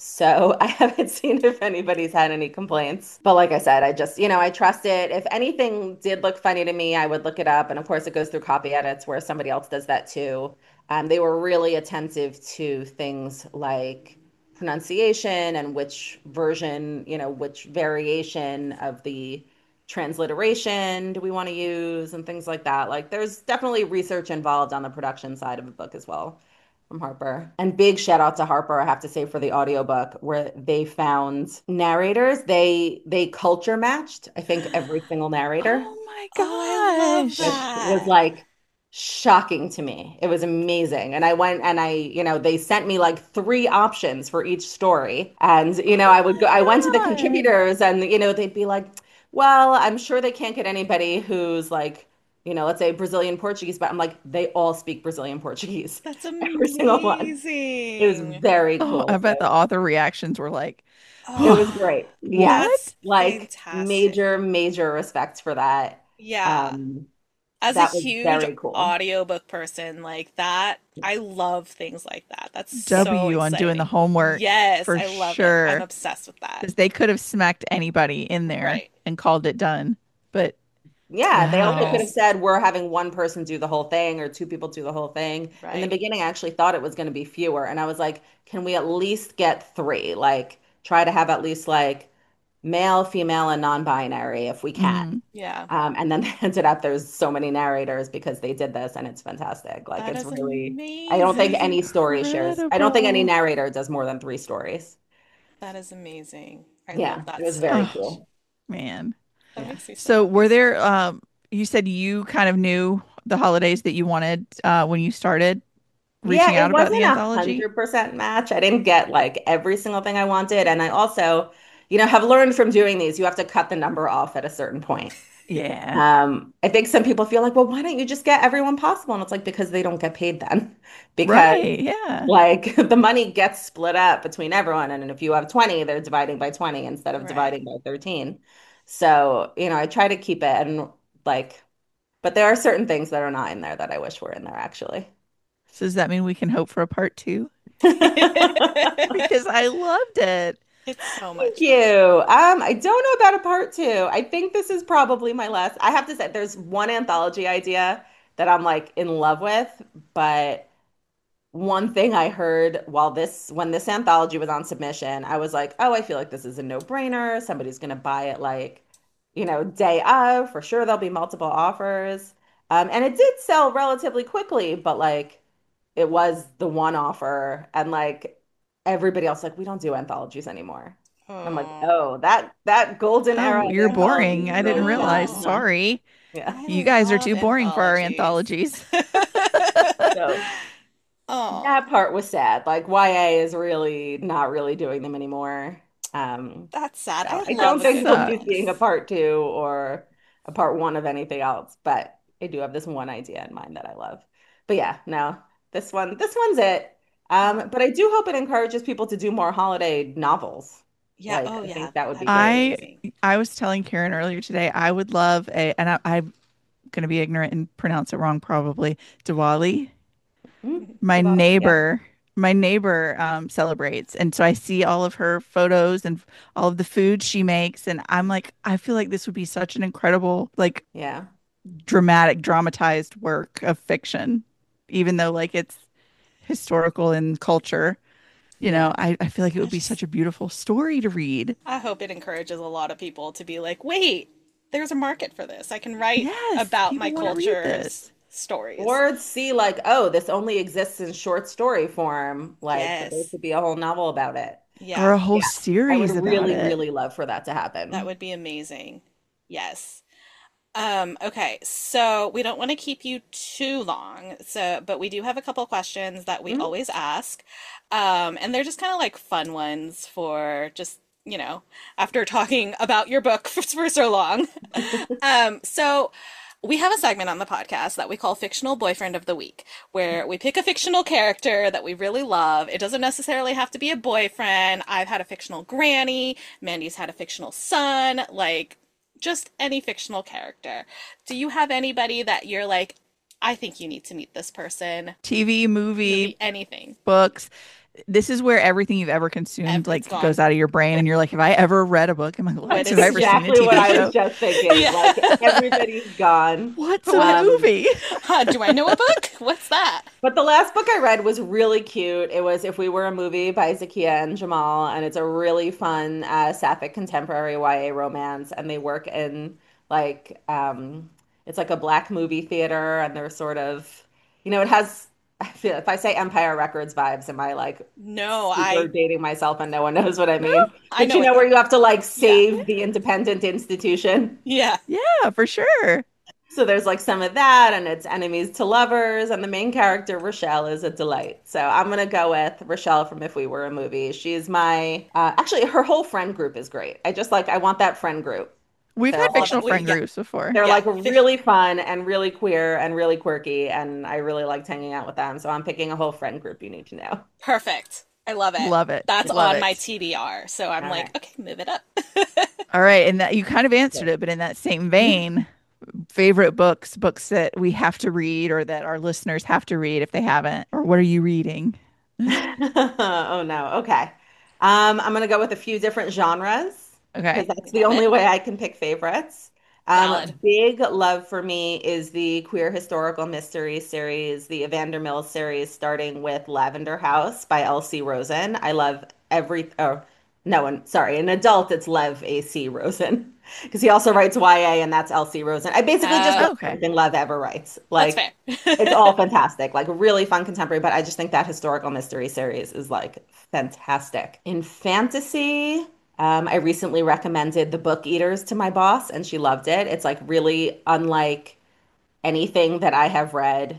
so I haven't seen if anybody's had any complaints. But like I said, I just, I trust it. If anything did look funny to me, I would look it up. And of course, it goes through copy edits where somebody else does that too. They were really attentive to things like pronunciation and which version, which variation of the transliteration do we want to use and things like that. Like there's definitely research involved on the production side of a book as well from Harper. And big shout out to Harper, I have to say, for the audiobook where they found narrators. They culture matched, I think, every single narrator, Oh my Oh, I love gosh. which was that. like shocking to me. It was amazing. And I went and they sent me like three options for each story. And, Oh I went to the my God. contributors and, they'd be like, well, I'm sure they can't get anybody who's like, let's say Brazilian Portuguese, but I'm like, they all speak Brazilian Portuguese, That's every single one. It was amazing. very Oh, I cool. bet the So author reactions were like, it was Oh, great. Yeah. what? that's Like fantastic. major, major respect for that. Yeah. Um, As a that was huge very cool. audiobook person, like that, I love things like that. That's so W on doing the exciting. homework Yes, for I love it. I'm sure. obsessed with that. Because they could have smacked anybody in there Right. and called it done. But Yeah, they also could have wow. Yes. said we're having one person do the whole thing or two people do the whole thing. In the Right. beginning, I actually thought it was going to be fewer. And I was like, can we at least get three? Like, try to have at least like male, female, and non-binary if we can. Mm, Yeah. And then they ended up there's so many narrators because they did this and it's fantastic. Like That it's is really, I don't that think is amazing. any story shares, I don't think any incredible. narrator does more than three stories. That is amazing. I Yeah, love it that was so very Oh, much. cool. man. That Yeah. makes me so So happy. were there you said you kind of knew the holidays that you wanted when you started Yeah, reaching it out about the wasn't a anthology? 100% match. I didn't get like every single thing I wanted. And I also, have learned from doing these, you have to cut the number off at a certain point. Yeah. I think some people feel like, well, why don't you just get everyone possible? And it's like because they don't get paid then. Because Right. Yeah. like the money gets split up between everyone. And if you have 20, they're dividing by 20 instead of Right. dividing by 13. So, I try to keep it and like, but there are certain things that are not in there that I wish were in there actually. So does that mean we can hope for a part two? Because I loved it. It's so Thank much you. fun. I don't know about a part two. I think this is probably my last. I have to say, there's one anthology idea that I'm like in love with, but one thing I heard when this anthology was on submission, I was like, oh, I feel like this is a no-brainer. Somebody's gonna buy it like, day of. For sure, there'll be multiple offers. And it did sell relatively quickly, but like it was the one offer, and like everybody else, like, we don't do anthologies anymore. I'm like, Oh, oh, that golden era Oh, of you're boring. anthologies I didn't is realize. gone, huh? no. Sorry. Yeah. I You guys are love too boring for our anthologies. anthologies. So that Oh, part was sad. Like YA is really not really doing them anymore. that's sad. So I I That love don't a think good we'll be seeing a sucks. balance. part two or a part one of anything else, but I do have this one idea in mind that I love. But yeah, no, this one's it. Oh, But I do hope it encourages people to do more holiday novels. yeah. Like, Oh, I yeah. think that would be That'd be great. I amazing. I was telling Karen earlier today, I would love a, and I going to be ignorant and pronounce it wrong probably. Diwali. My Diwali, yeah. neighbor, my neighbor celebrates, and so I see all of her photos and all of the food she makes, and I'm like, I feel like this would be such an incredible, like Yeah. dramatized work of fiction, even though like it's historical in culture. Yeah. I feel like it I would be just such a beautiful story to read. I hope it encourages a lot of people to be like, wait, there's a market for this. I can write Yes, about my people want to read culture's this. stories. Or see like, oh, this only exists in short story form. Like there Yes. could be a whole novel about it. Or Yeah, a whole Yeah. I would series about really, it. really love for that to that happen. would be amazing. Yes. Okay, so we don't want to keep you too long. So, but we do have a couple questions that we Mhm. always ask. And they're just kind of like fun ones for just, after talking about your book for so long. So we have a segment on the podcast that we call Fictional Boyfriend of the Week, where we pick a fictional character that we really love. It doesn't necessarily have to be a boyfriend. I've had a fictional granny. Mandy's had a fictional son. Like, just any fictional character. Do you have anybody that you're like, I think you need to meet this person? TV, movie, Movie, anything. books. This is where everything you've ever consumed It's like gone. goes out of your brain, and you're like, have I ever read a book in my What life? Have It's I is, ever yeah. seen a exactly what TV I was show? just thinking. Yeah. Like everybody's gone. What's a What? Um, movie? Do I know a book? What's that? but the last book I read was really cute. It was If We Were a Movie by Zakiya and Jamal, and it's a really fun sapphic contemporary YA romance. And they work in like it's like a black movie theater, and they're sort of, it has. I feel if I say Empire Records vibes, am I like No, super dating myself and no one knows what I No. mean? I But know what where the, you have to like yeah, save the independent institution. yeah. Yeah, for sure. So there's like some of that, and it's enemies to lovers, and the main character, Rochelle, is a delight. So I'm gonna go with Rochelle from If We Were a Movie. She's my actually her whole friend group is great. I want that friend group. We've They're had all All that fictional we, friend yeah, groups before. they're yeah. like really fun and really queer and really quirky, and I really liked hanging out with them. So I'm picking a whole friend group you need to know. Perfect. I love it. Love it. That's Love on my it. TBR. So I'm All like, right. okay, move it up. All right, and that you kind of answered it, but in that same vein, favorite books that we have to read or that our listeners have to read if they haven't, or what are you reading? Oh no. Okay. I'm gonna go with a few different genres because Okay. that's the Love only it. way I can pick favorites. Valid. Big love for me is the queer historical mystery series, the Evander Mills series, starting with Lavender House by L.C. Rosen. I love every, oh, no, sorry, an adult, it's Lev A.C. Rosen because he also writes YA and that's L.C. Rosen. I basically just love Okay. everything Lev ever writes. That's Like, fair. it's all fantastic, like really fun contemporary, but I just think that historical mystery series is like fantastic. In fantasy, I recently recommended The Book Eaters to my boss and she loved it. It's like really unlike anything that I have read.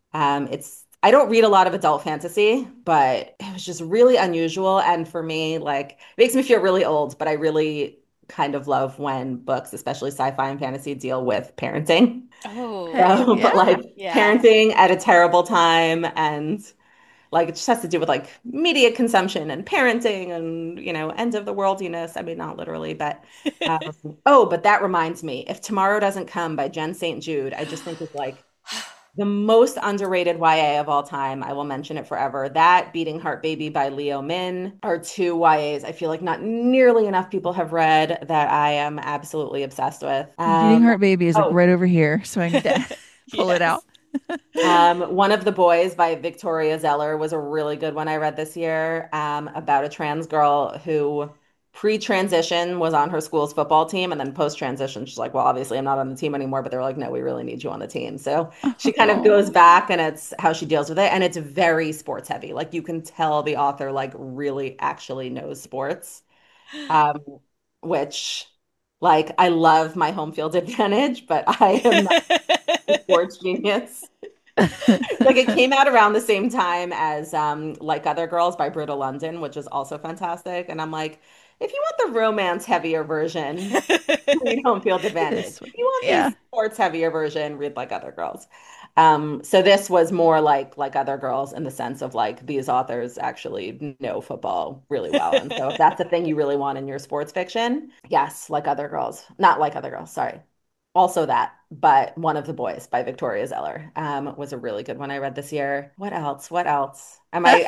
I don't read a lot of adult fantasy, but it was just really unusual. And for me, like, it makes me feel really old, but I really kind of love when books, especially sci-fi and fantasy, deal with parenting. Oh, Okay. So, but Yeah. like yeah. parenting at a terrible time and like it just has to do with like media consumption and parenting and end of the worldiness. I mean, not literally, but oh, but that reminds me, If Tomorrow Doesn't Come by Jen St. Jude, I just think is like the most underrated YA of all time. I will mention it forever. That Beating Heart Baby by Leo Min are two YAs I feel like not nearly enough people have read that I am absolutely obsessed with. Beating Heart Baby is like Oh, right over here, so I need to pull it out. Yes. One of the Boys by Victoria Zeller was a really good one I read this year, about a trans girl who pre-transition was on her school's football team, and then post-transition, she's like, well, obviously I'm not on the team anymore, but they're like, no, we really need you on the team. So she kind of goes Oh. back, and it's how she deals with it, and it's very sports heavy. Like you can tell the author like really actually knows sports, um, which like I love my home field advantage, but I am not a sports genius. Like it came out around the same time as Like Other Girls by Britta London, which is also fantastic. And I'm like, if you want the romance heavier version, read Home Field Advantage. This If one. you want the Yeah. sports heavier version, read Like Other Girls. So this was more like Other Girls in the sense of like these authors actually know football really well. And so if that's the thing you really want in your sports fiction, yes, Like Other Girls. Not Like Other Girls, sorry. also that, but One of the Boys by Victoria Zeller was a really good one I read this year. What else? What else?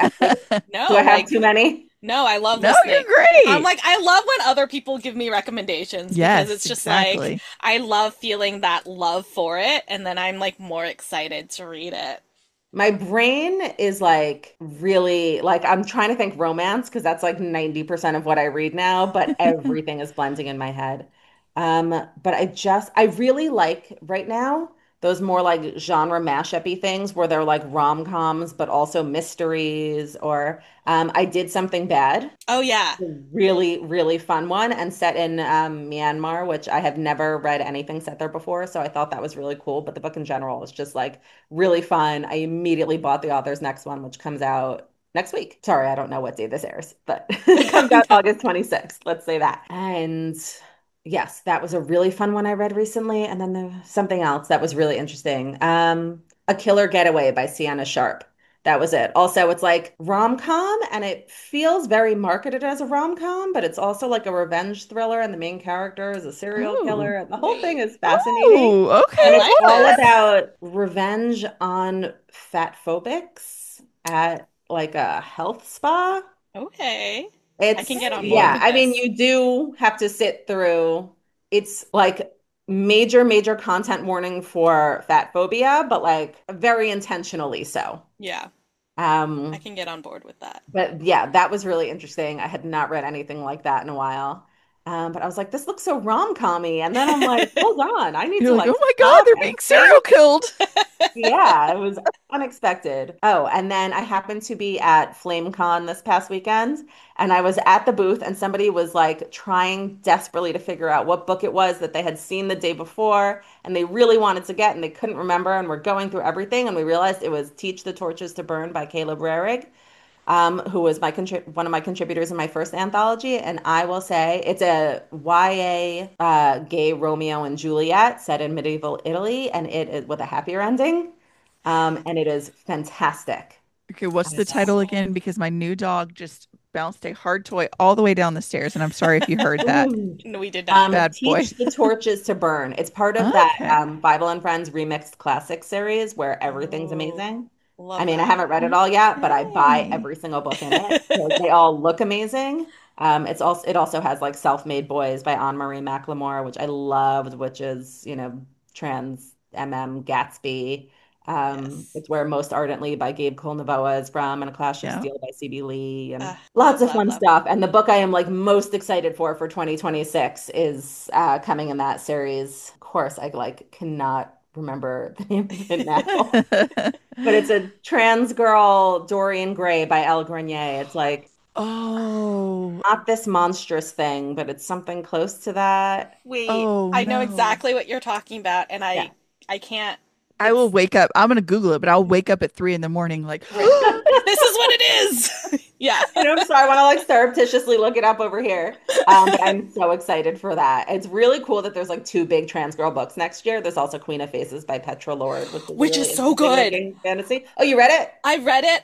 Do No, I have like too many? no, I love No, listening. you're I'm great. like, I love when other people give me recommendations because Yes, it's just like exactly. I love feeling that love for it, and then I'm like more excited to read it. My brain is like really like I'm trying to think romance because that's like 90% of what I read now, but everything is blending in my head. But I really like right now those more like genre mashup-y things where they're like rom-coms but also mysteries or I Did Something Bad. Oh yeah, Really, really fun one and set in Myanmar, which I have never read anything set there before. So I thought that was really cool. But the book in general is just like really fun. I immediately bought the author's next one, which comes out next week. Sorry, I don't know what day this airs, but it comes out no. August 26th. Let's say that. And yes, that was a really fun one I read recently. And then something else that was really interesting. A Killer Getaway by Sienna Sharp. That was it. Also, it's like rom-com and it feels very marketed as a rom-com, but it's also like a revenge thriller and the main character is a serial Oh. killer and the whole thing Wait, is fascinating. Oh, I And okay. it's like all this. about revenge on fat phobics at like a health spa. Okay, I can get on board Yeah, with Hey. I mean, this. you do have to sit through, it's like major content warning for fat phobia, but like very intentionally so. Yeah, I Um, can get on board with that. but yeah, that was really interesting. I had not read anything like that in a while. But I was like, this looks so rom-com-y. And then I'm like, hold on, I need You're to like, like oh my God, stop they're being and serial think. killed. Yeah, it was unexpected. Oh, and then I happened to be at FlameCon this past weekend, and I was at the booth, and somebody was like trying desperately to figure out what book it was that they had seen the day before, and they really wanted to get, and they couldn't remember, and we're going through everything, and we realized it was Teach the Torches to Burn by Caleb Rarig, who was one of my contributors in my first anthology. And I will say it's a YA gay Romeo and Juliet set in medieval Italy, and it is with a happier ending. And it is fantastic. Okay, what's the title So, again? Because my new dog just bounced a hard toy all the way down the stairs, and I'm sorry if you heard that. Ooh. no, we did not. Bad boy. Teach the Torches to Burn. It's part of that Okay. Bible and Friends Remixed Classic series where everything's Oh, amazing. I love mean, I that. haven't read it all yet, but I buy Okay. every single book in it because they all look amazing. It also has like Self-Made Boys by Anne Marie McLemore, which I loved, which is, trans Gatsby. Yes. It's where Most Ardently by Gabe Cole Novoa is from, and A Clash of Yeah. Steel by C.B. Lee, and lots Love, of love, fun love. stuff. And the book I am like most excited for 2026 is coming in that series. Of course, I like cannot remember the name of it now. But it's a trans girl, Dorian Gray by Elle Grenier. It's like Oh, not this monstrous thing, but it's something close to that. Wait, oh I know no. exactly what you're talking about, and Yeah. I can't. I will It's wake up. I'm gonna Google it, but I'll wake up at 3 in the morning like, right. This is what it is. Yeah. I know, I'm sorry. I want to like surreptitiously look it up over here. But I'm so excited for that. It's really cool that there's like two big trans girl books next year. There's also Queen of Faces by Petra Lord, which is a Which really is so interesting good. looking fantasy. Oh, you read it? I read it.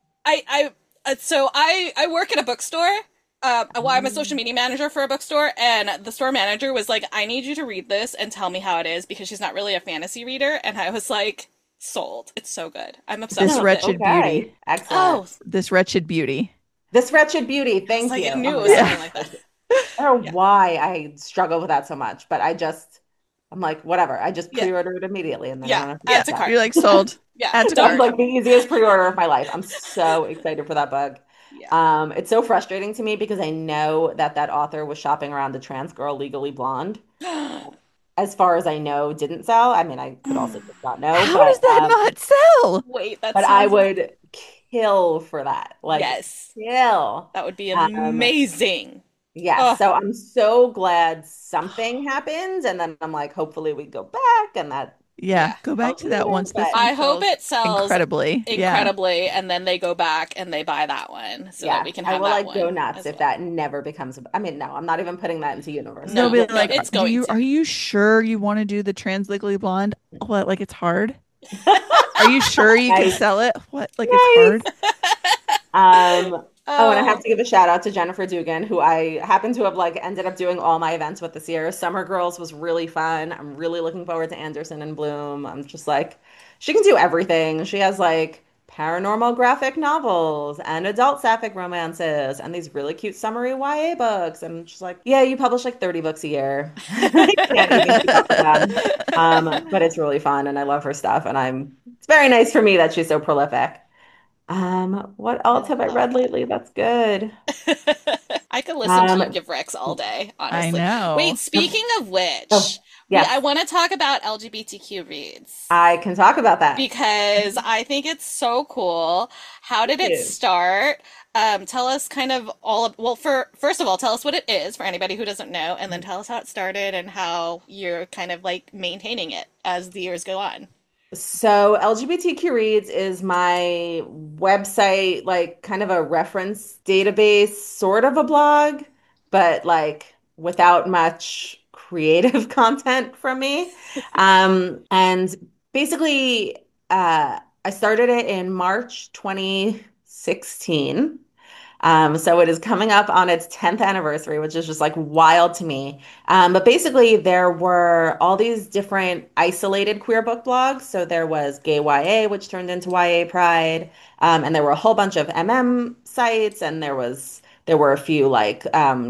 I work at a bookstore. Well, I'm a social media manager for a bookstore, and the store manager was like, "I need you to read this and tell me how it is," because she's not really a fantasy reader. And I was like, "Sold! It's so good. I'm obsessed this No, with it." wretched beauty. okay. Excellent. Oh, This wretched beauty. This Wretched Beauty. I was Thank like, you. I Oh knew it my was God. Yeah. something like that. I don't know Yeah, why I struggle with that so much, but I'm like, whatever. I just yeah, pre-ordered it immediately and then I yeah. don't have to Add think to about cart. You're like sold. Yeah, Add to it. That was cart. like the easiest pre-order of my life. I'm so excited for that book. yeah. It's so frustrating to me because I know that author was shopping around the trans girl Legally Blonde. As far as I know, didn't sell. I mean, I could also just not know, How does that not sell? Wait, that but I sounds would kill for that. Like yes. kill. That would be Um, amazing. yeah, Oh, so I'm so glad something happened, and then I'm like, hopefully we go back, and that Yeah, yeah. go back helped to me that there. once this But one I hope sells it sells incredibly. Yeah. incredibly, and then they go back and they buy that one so that yeah, we can I have will that like go one nuts as if well. that never becomes. I mean, no, I'm not even putting that into universe. They'll I'm be No, just no, like, it's Do going you to. are you sure you want to do the trans legally blonde? What, like it's hard? Are you sure you can nice, sell it? What, like it's nice. hard? Oh, and I have Oh, to give a shout out to Jennifer Dugan, who I happen to have like ended up doing all my events with this year. Summer Girls was really fun. I'm really looking forward to Anderson and Bloom. I'm just like, she can do everything. She has like paranormal graphic novels and adult sapphic romances and these really cute summary YA books. And she's like, yeah, you publish like 30 books a year. I can't even keep up with them. But it's really fun and I love her stuff. And it's very nice for me that she's so prolific. What I else have I love read lately that's good? it. I could listen to you Um, give Rex all day, I honestly. Wait, know. speaking of which, oh, I yes, want to talk about LGBTQ reads I can talk about that. because I think it's so cool. How did it Dude. start? Tell us kind of well, first of all, tell us what it is for anybody who doesn't know, and then tell us how it started and how you're kind of like maintaining it as the years go on. So LGBTQ Reads is my website, like kind of a reference database, sort of a blog, but like without much creative content from me. And basically, I started it in March 2016. So it is coming up on its 10th anniversary, which is just like wild to me. But basically, there were all these different isolated queer book blogs. So there was Gay YA, which turned into YA Pride, and there were a whole bunch of MM sites, and there were a few like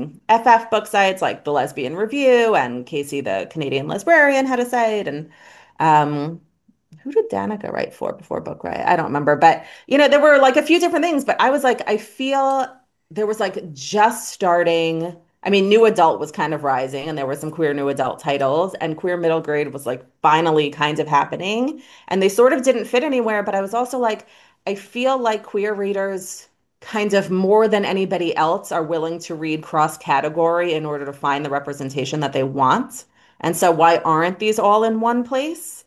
FF book sites, like the Lesbian Review, and Casey the Canadian Lesbian had a site, and um, who did Danica write for before Book Riot? I don't remember, but there were like a few different things, but I was like, I feel there was like just starting. I mean, new adult was kind of rising, and there were some queer new adult titles, and queer middle grade was like finally kind of happening, and they sort of didn't fit anywhere. But I was also like, I feel like queer readers kind of more than anybody else are willing to read cross category in order to find the representation that they want. And so why aren't these all in one place?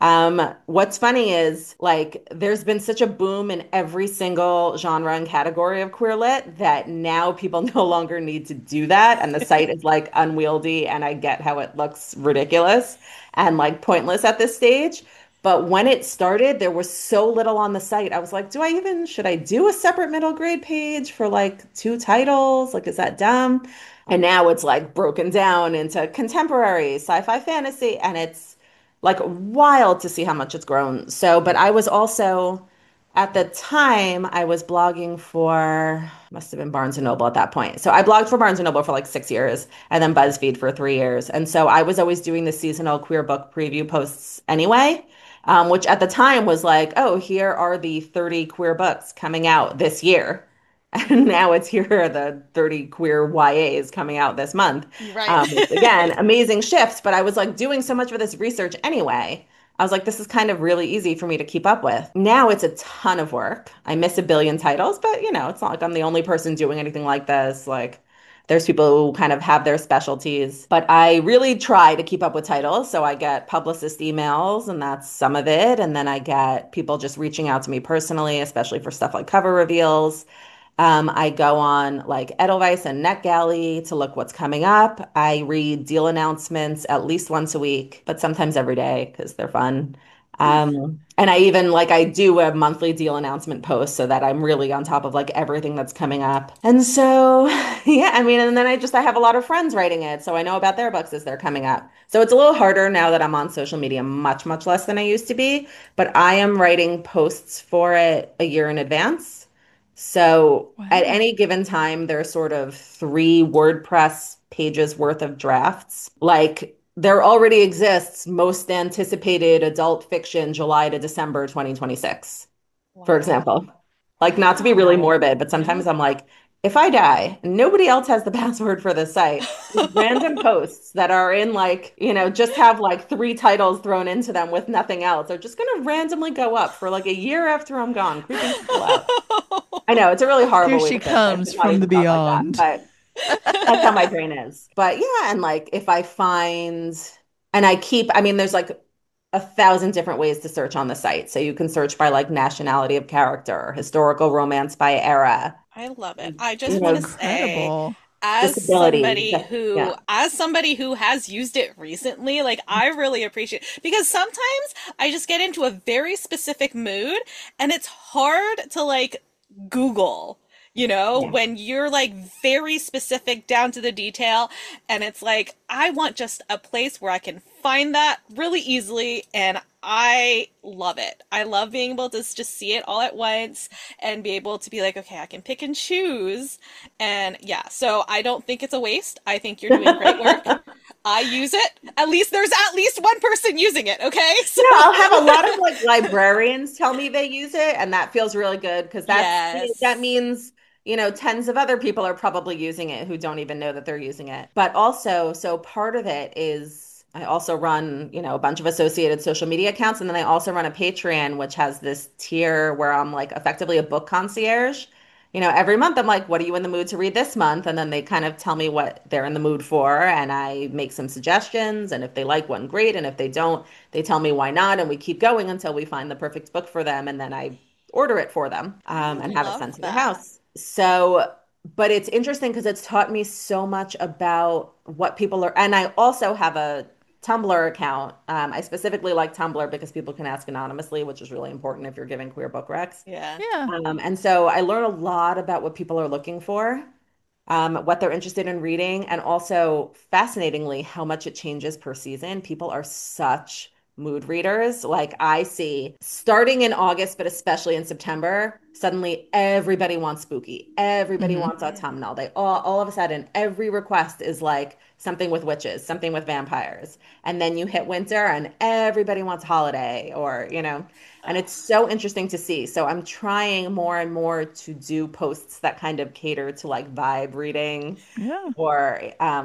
What's funny is like there's been such a boom in every single genre and category of queer lit that now people no longer need to do that. And the site is like unwieldy, and I get how it looks ridiculous and like pointless at this stage. But when it started, there was so little on the site. I was like, should I do a separate middle grade page for like two titles? Like, is that dumb? And now it's like broken down into contemporary, sci-fi, fantasy, and it's like wild to see how much it's grown. So, but I was also at the time I was blogging for must have been Barnes and Noble at that point. So I blogged for Barnes and Noble for like 6 years and then BuzzFeed for 3 years. And so I was always doing the seasonal queer book preview posts anyway, which at the time was like, oh, here are the 30 queer books coming out this year. And now it's here are the 30 queer YAs coming out this month. Right. Which, again, amazing shifts, but I was like doing so much of this research anyway. I was like, this is kind of really easy for me to keep up with. Now it's a ton of work. I miss a billion titles, but it's not like I'm the only person doing anything like this. Like, there's people who kind of have their specialties, but I really try to keep up with titles. So I get publicist emails, and that's some of it. And then I get people just reaching out to me personally, especially for stuff like cover reveals. I go on like Edelweiss and NetGalley to look what's coming up. I read deal announcements at least once a week, but sometimes every day because they're fun. And I even like I do a monthly deal announcement post so that I'm really on top of like everything that's coming up. And so, yeah, I mean, and then I have a lot of friends writing it, so I know about their books as they're coming up. So it's a little harder now that I'm on social media, much, much less than I used to be, but I am writing posts for it a year in advance. So at Wow. any given time, there's sort of three WordPress pages worth of drafts. Like there already exists most anticipated adult fiction July to December 2026, for Wow. example. Like not to be really Wow. morbid, but No. sometimes I'm like, if I die and nobody else has the password for this site, these random posts that are in like, just have like three titles thrown into them with nothing else are just going to randomly go up for like a year after I'm gone, creeping people out. I know it's a really Here horrible way she to think. I comes should not from the even talk like that, beyond. but that's how my brain is. But yeah, and like if I find, and I mean, there's like a thousand different ways to search on the site. So you can search by like nationality of character, historical romance by era, I love it. I you just want to know, say, Incredible. disability. as Yeah. somebody who has used it recently, like I really appreciate because sometimes I just get into a very specific mood and it's hard to like Google, You know, Yeah. when you're like very specific down to the detail, and it's like, I want just a place where I can find that really easily, and I love it. I love being able to just see it all at once and be able to be like, okay, I can pick and choose. And yeah, so I don't think it's a waste. I think you're doing great work. I use it. At least there's at least one person using it, okay? So Yeah, I'll have a lot of like librarians tell me they use it, and that feels really good because that yes. means, tens of other people are probably using it who don't even know that they're using it. But also, so part of it is I also run, a bunch of associated social media accounts, and then I also run a Patreon, which has this tier where I'm like effectively a book concierge. Every month I'm like, what are you in the mood to read this month? And then they kind of tell me what they're in the mood for, and I make some suggestions. And if they like one, great. And if they don't, they tell me why not. And we keep going until we find the perfect book for them. And then I order it for them, I and have it love sent to their that. house. So, but it's interesting because it's taught me so much about what people are. And I also have a Tumblr account. I specifically like Tumblr because people can ask anonymously, which is really important if you're giving queer book recs. Yeah. Yeah. And so I learn a lot about what people are looking for, what they're interested in reading, and also fascinatingly, how much it changes per season. People are such mood readers. Like I see starting in August, but especially in September, suddenly everybody wants spooky. Everybody Hmm. wants autumnal. They all of a sudden, every request is like something with witches, something with vampires. And then you hit winter and everybody wants holiday or. And it's so interesting to see. So I'm trying more and more to do posts that kind of cater to like vibe reading Yeah. or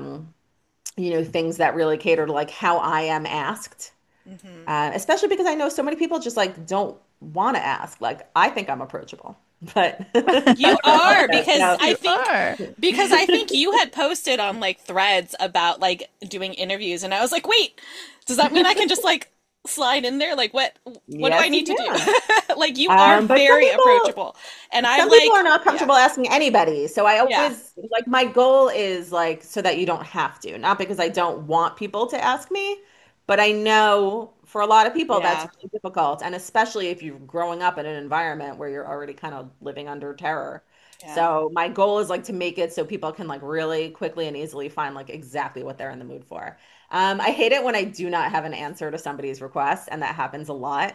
things that really cater to like how I am asked. Hmm. Especially because I know so many people just like don't want to ask. Like I think I'm approachable, but You are no. You are. because I think you had posted on like threads about like doing interviews, and I was like, wait, does that mean I can just like slide in there? Like what do I Yes, you need to do? can. Like you are But some very people approachable. And I'm some people are like, not yeah. comfortable asking anybody. So I Yeah. always like my goal is like so that you don't have to, not because I don't want people to ask me, but I know for a lot of people that's Yeah. really difficult. And especially if you're growing up in an environment where you're already kind of living under terror. Yeah. So my goal is like to make it so people can like really quickly and easily find like exactly what they're in the mood for. I hate it when I do not have an answer to somebody's request, and that happens a lot.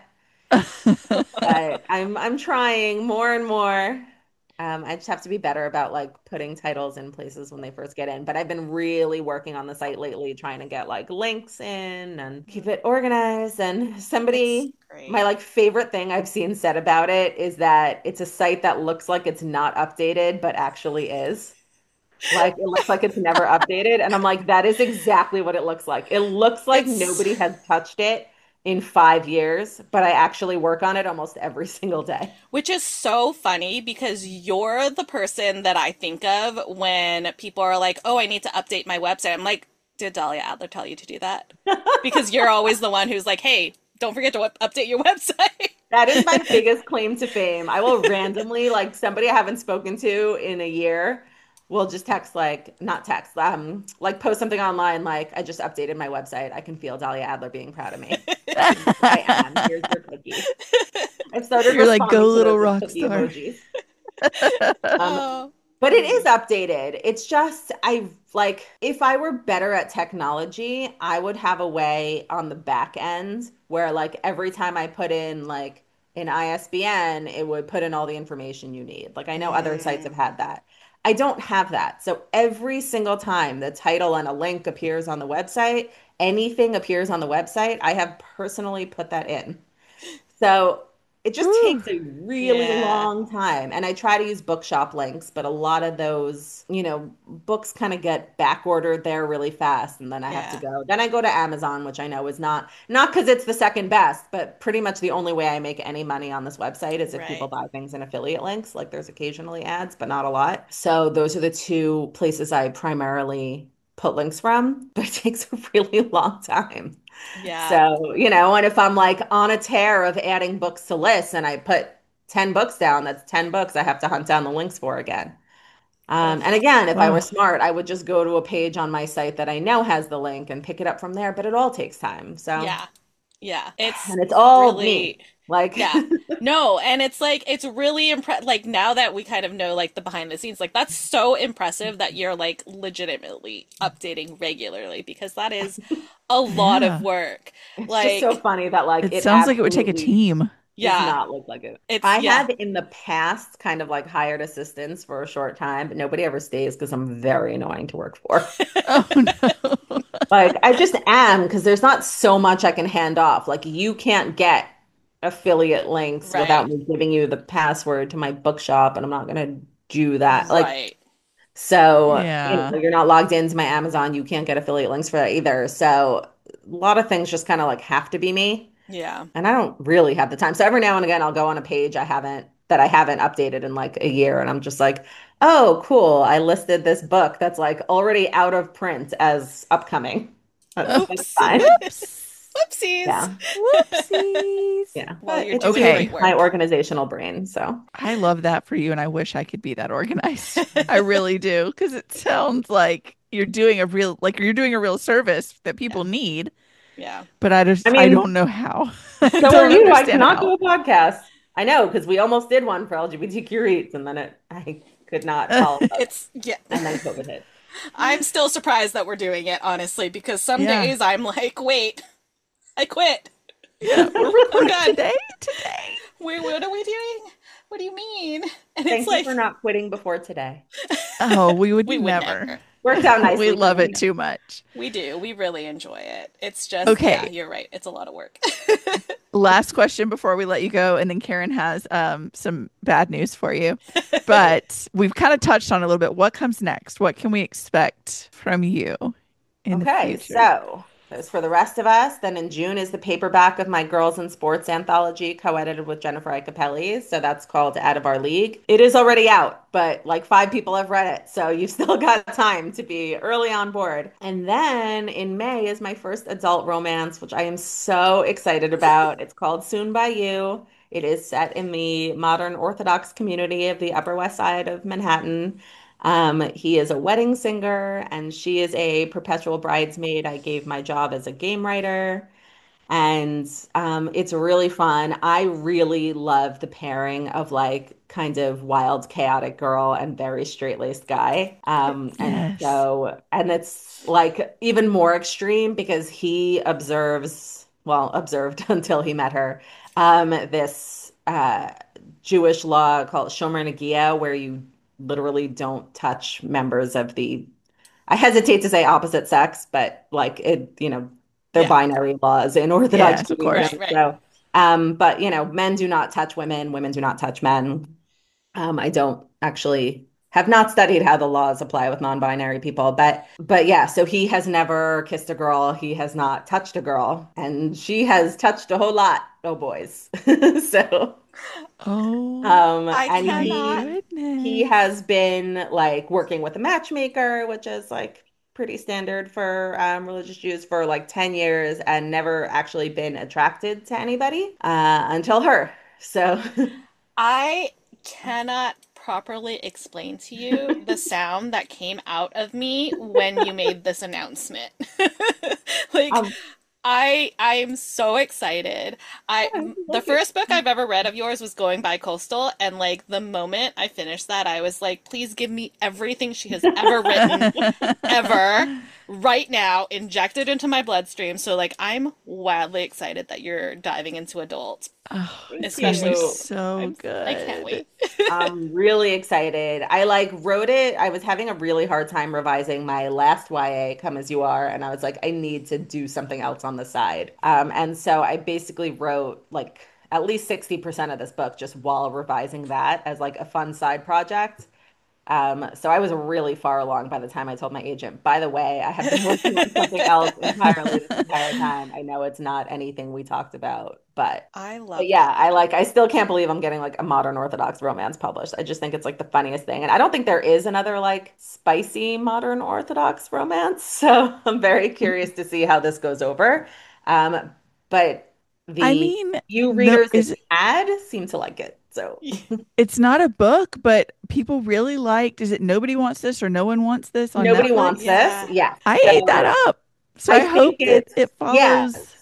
But I'm trying more and more. I just have to be better about like putting titles in places when they first get in. But I've been really working on the site lately, trying to get like links in and keep it organized. And It's my great. like favorite thing I've seen said about it is that it's a site that looks like it's not updated, but actually is. Like it looks like it's never updated. And I'm like, that is exactly what it looks like. It looks like It's nobody has touched it in 5 years, but I actually work on it almost every single day. which is so funny because you're the person that I think of when people are like, "Oh, I need to update my website." I'm like, "Did Dahlia Adler tell you to do that?" Because you're always the one who's like, "Hey, don't forget to update your website." That is my biggest claim to fame. I will randomly, like somebody I haven't spoken to in a year, will just text like, not text, like post something online like, I just updated my website. I can feel Dahlia Adler being proud of me. I am. Here's your cookie. I've started You're like, go responding to little those with rock cookie star. emojis. Um, Oh. but it is updated. It's just, I like, if I were better at technology, I would have a way on the back end where, like, every time I put in, like, an ISBN, it would put in all the information you need. Like, I know other sites Mm, have had that. I don't have that. So every single time the title and a link appears on the website, anything appears on the website, I have personally put that in. So it just Whew. takes a really yeah. long time. And I try to use bookshop links, but a lot of those, books kind of get back ordered there really fast. And then I have to Yeah. go. Then I go to Amazon, which I know is not because it's the second best, but pretty much the only way I make any money on this website is if people Right. buy things in affiliate links. Like there's occasionally ads, but not a lot. So those are the two places I primarily put links from, but it takes a really long time. Yeah. So, and if I'm like on a tear of adding books to lists and I put 10 books down, that's 10 books I have to hunt down the links for again. Ugh. And again, if I were Oh, smart, I would just go to a page on my site that I know has the link and pick it up from there, but it all takes time. So, Yeah. Yeah, it's And it's all me. really, Like, yeah. No, and it's like it's really like now that we kind of know like the behind the scenes, like that's so impressive that you're like legitimately updating regularly because that is a lot of Yeah. work. it's just so Like, funny that like It it sounds like it would take a absolutely team. does yeah, not look like it. it's I yeah. have in the past kind of like hired assistants for a short time, but nobody ever stays because I'm very annoying to work for. Oh no. Like I just am because there's not so much I can hand off. Like you can't get affiliate links without Right. me giving you the password to my bookshop, and I'm not gonna do that. Like Right. so, Yeah. you're not logged into my Amazon, you can't get affiliate links for that either. So a lot of things just kind of like have to be me. Yeah. And I don't really have the time. So every now and again I'll go on a page I haven't updated in like a year and I'm just like, "Oh, cool. I listed this book that's like already out of print as upcoming." That's Oops. fine. Whoops. Whoopsies. Yeah. Whoopsies. Yeah. Well, But you're it's doing just great Okay. my work. organizational brain. So, I love that for you, and I wish I could be that organized. I really do, because it sounds like you're doing a real service that Yeah. people need, Yeah. but I I don't mean, know how. I so are don't you. I understand cannot do how. a podcast. I know because we almost did one for LGBTQ reads and then I could not follow up It's yeah. and then COVID hit. I'm still surprised that we're doing it, honestly, because some Yeah. days I'm like, wait, I quit. Yeah. We're I'm recording done. today. Today. Wait, what are we doing? What do you mean? And it's Thank you for like, not quitting before today. Oh, we would we would never. never. Worked out We nicely for love it me. too much. We do. We really enjoy it. It's just, yeah, Okay. you're right. It's a lot of work. Last question before we let you go, and then Karen has some bad news for you. But we've kind of touched on it a little bit. What comes next? What can we expect from you in the Okay, future? so that's for the rest of us. Then in June is the paperback of my Girls in Sports anthology, co-edited with Jennifer Icapelli. So that's called Out of Our League. It is already out, but like 5 people have read it. So you've still got time to be early on board. And then in May is my first adult romance, which I am so excited about. It's called Soon by You. It is set in the modern Orthodox community of the Upper West Side of Manhattan. He is a wedding singer and she is a perpetual bridesmaid. I gave my job as a game writer and it's really fun. I really love the pairing of like kind of wild, chaotic girl and very straight-laced guy. Yes. And it's like even more extreme because he observed until he met her, this Jewish law called Shomer Negia, where you literally don't touch members of the, I hesitate to say opposite sex, but like it, they're Yeah. binary laws in Orthodox Yes, of Judaism. course. Right, right. So, but men do not touch women, women do not touch men. I don't actually have not studied how the laws apply with non-binary people, but yeah, so he has never kissed a girl, he has not touched a girl, and she has touched a whole lot. Oh boys. So Oh I and my cannot. he goodness. has been like working with a matchmaker, which is like pretty standard for religious Jews for like 10 years and never actually been attracted to anybody until her. So I cannot properly explain to you the sound that came out of me when you made this announcement. Like, um, I am so excited. The thank you. first book I've ever read of yours was Going by Coastal, and like the moment I finished that, I was like, please give me everything she has ever written, ever, right now, injected into my bloodstream. So like I'm wildly excited that you're diving into adult, Oh, it's gonna be especially You. so I can't good. wait. I'm really excited. I like wrote it. I was having a really hard time revising my last YA, Come As You Are, and I was like, I need to do something else on the side. And so I basically wrote like at least 60% of this book just while revising that as like a fun side project. So I was really far along by the time I told my agent, by the way, I have been working on something else entirely this entire time. I know it's not anything we talked about, I but love yeah, that. I still can't believe I'm getting like a modern Orthodox romance published. I just think it's like the funniest thing. And I don't think there is another like spicy modern Orthodox romance. So I'm very curious to see how this goes over. Um, but I the mean, few no, readers it had seem to like it. So it's not a book, but people really liked, is it Nobody Wants This or No One Wants This on nobody wants Netflix? this. Yeah. Yes. I ate that So up. So I I think hope that it's, it yeah. follows.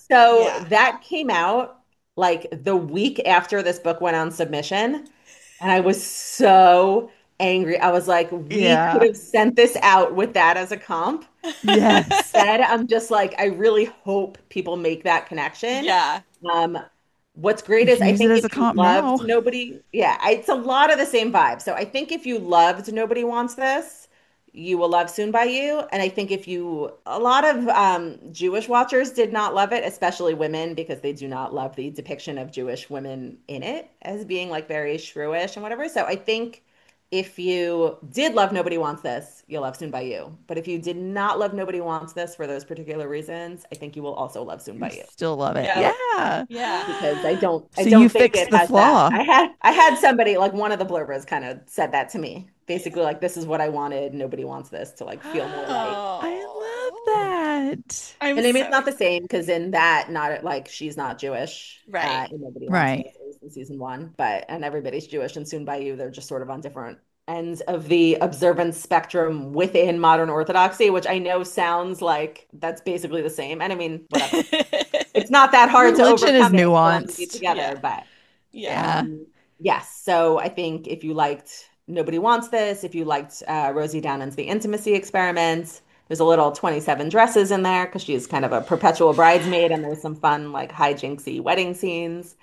So Yeah. that came out like the week after this book went on submission. And I was so angry. I was like, we could Yeah. have sent this out with that as a comp. Yes. Instead, I'm just like, I really hope people make that connection. Yeah. Um, what's great is I Use it think as a if you comp loved now. Nobody, yeah, it's a lot of the same vibe. So I think if you loved Nobody Wants This, you will love Soon by You. And I think if you, a lot of Jewish watchers did not love it, especially women, because they do not love the depiction of Jewish women in it as being like very shrewish and whatever. So I think if you did love Nobody Wants This, you'll love Soon by You. But if you did not love Nobody Wants This for those particular reasons, I think you will also love Soon You by You still love it. Yeah. Yeah. because I Yeah. don't I So you don't think fixed it the has that. flaw. I had somebody like one of the blurbers kind of said that to me. Basically like this is what I wanted. Nobody wants this to like feel more like. I love Oh. that. I'm And I mean so it's not the excited. same because in that not like she's not Jewish. Right. And Nobody Wants Right. This, at least in season one, but and everybody's Jewish and Soon by You they're just sort of on different ends of the observance spectrum within modern Orthodoxy, which I know sounds like that's basically the same. And I mean, whatever. It's not that hard to Religion is overcome it for them to be nuanced. together, Yeah. but Yeah. Yeah. yes. So I think if you liked Nobody Wants This, if you liked Rosie Downon's The Intimacy Experiment, there's a little 27 dresses in there because she's kind of a perpetual bridesmaid, and there's some fun like hijinksy wedding scenes.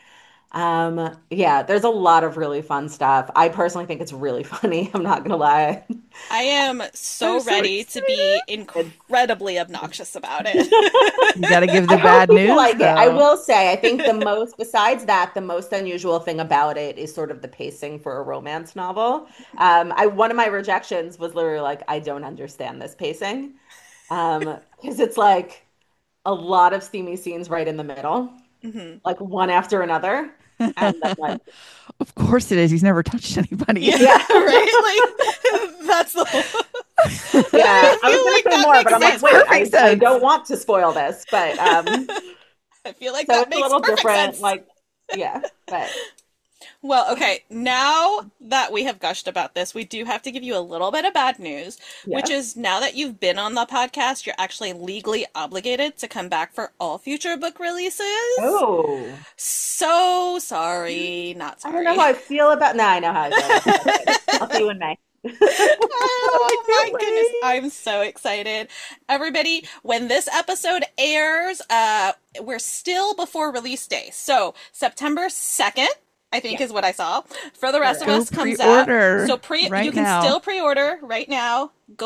Yeah, there's a lot of really fun stuff. I personally think it's really funny. I'm not gonna lie. I am I'm so so ready to be excited. It's incredibly obnoxious about it. You got to give I the hope bad people news, like it. I though. will say, I think the most, besides that, the most unusual thing about it is sort of the pacing for a romance novel. One of my rejections was literally like, I don't understand this pacing. Because it's like a lot of steamy scenes right in the middle, Hmm. like one after another. And then like, Of course it is. He's never touched anybody. Yeah, yeah, right? Like, that's the whole. yeah. I I was feel gonna like say that more, but makes I'm like, sense. wait, Perfect I sense. don't want to spoil this, but I feel like so that it's a makes little perfect different, sense. like, yeah, but Well, okay, now that we have gushed about this, we do have to give you a little bit of bad news, which yes. is now that you've been on the podcast, you're actually legally obligated to come back for all future book releases. Oh. So sorry, not I don't know how sorry. I feel about. No, I know how I feel about that. Okay. I'll see you in May. Oh, I Oh my can't goodness, wait. I'm so excited. Everybody, when this episode airs, we're still before release day. So, September 2nd, I think Yes, is what I saw. For the Rest of correct. Go Us comes out. pre-order So you right can now. still pre-order right now.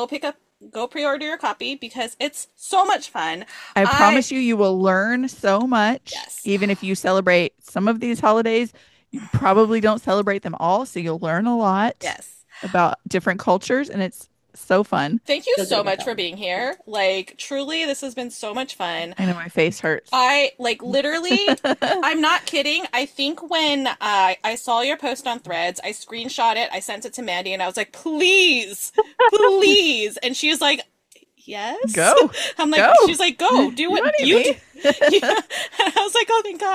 Go pre-order your copy because it's so much fun. I I promise you, you will learn so much. Yes. Even if you celebrate some of these holidays, you probably don't celebrate them all. So you'll learn a lot Yes. about different cultures, and it's so fun. Thank you Still so gonna get much for them. being here. Like truly this has been so much fun. I know my face hurts. I like literally, I'm not kidding. I think when I saw your post on Threads, I screenshot it, I sent it to Mandy, and I was like, please, please. And she was like, yes. Go, I'm like, go. she's like, go, do You what don't you need do. me. Yeah. And I was like, oh, thank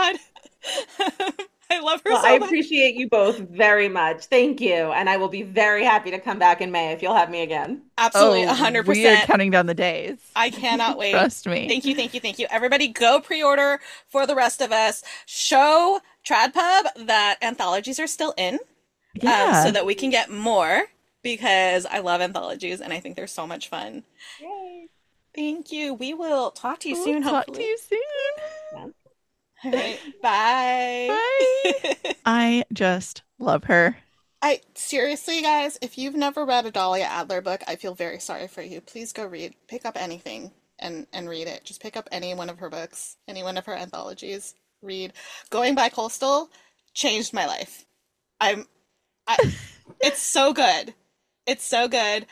God. I love her Well, I so much. appreciate you both very much. Thank you. And I will be very happy to come back in May if you'll have me again. Absolutely, Oh, we are 100%. counting down the days. I cannot wait. Trust me. Thank you, thank you, thank you. Everybody go pre-order for the rest of us. Show TradPub that anthologies are still in, Yeah. so that we can get more because I love anthologies and I think they're so much fun. Yay. Thank you. We will talk to you We'll soon, talk to hopefully. you soon. Yeah. All right, bye. Bye. I just love her. I seriously, guys, if you've never read a Dahlia Adler book, I feel very sorry for you. Please go pick up anything and read it. Just pick up any one of her books, any one of her anthologies. Read. Going by Coastal changed my life. I'm, I, it's so good. It's so good.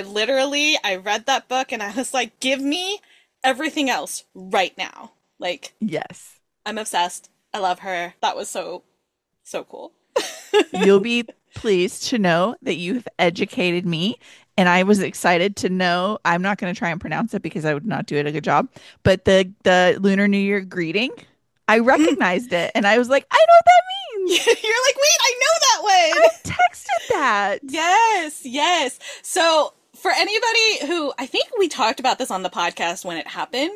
I read that book and I was like, give me everything else right now. Like, Yes. I'm obsessed. I love her. That was so cool. You'll be pleased to know that you have educated me. And I was excited to know, I'm not going to try and pronounce it because I would not do it a good job. But the Lunar New Year greeting, I recognized it. And I was like, I know what that means. You're like, wait, I know that one. I texted that. Yes, yes. So, for anybody who, I think we talked about this on the podcast when it happened,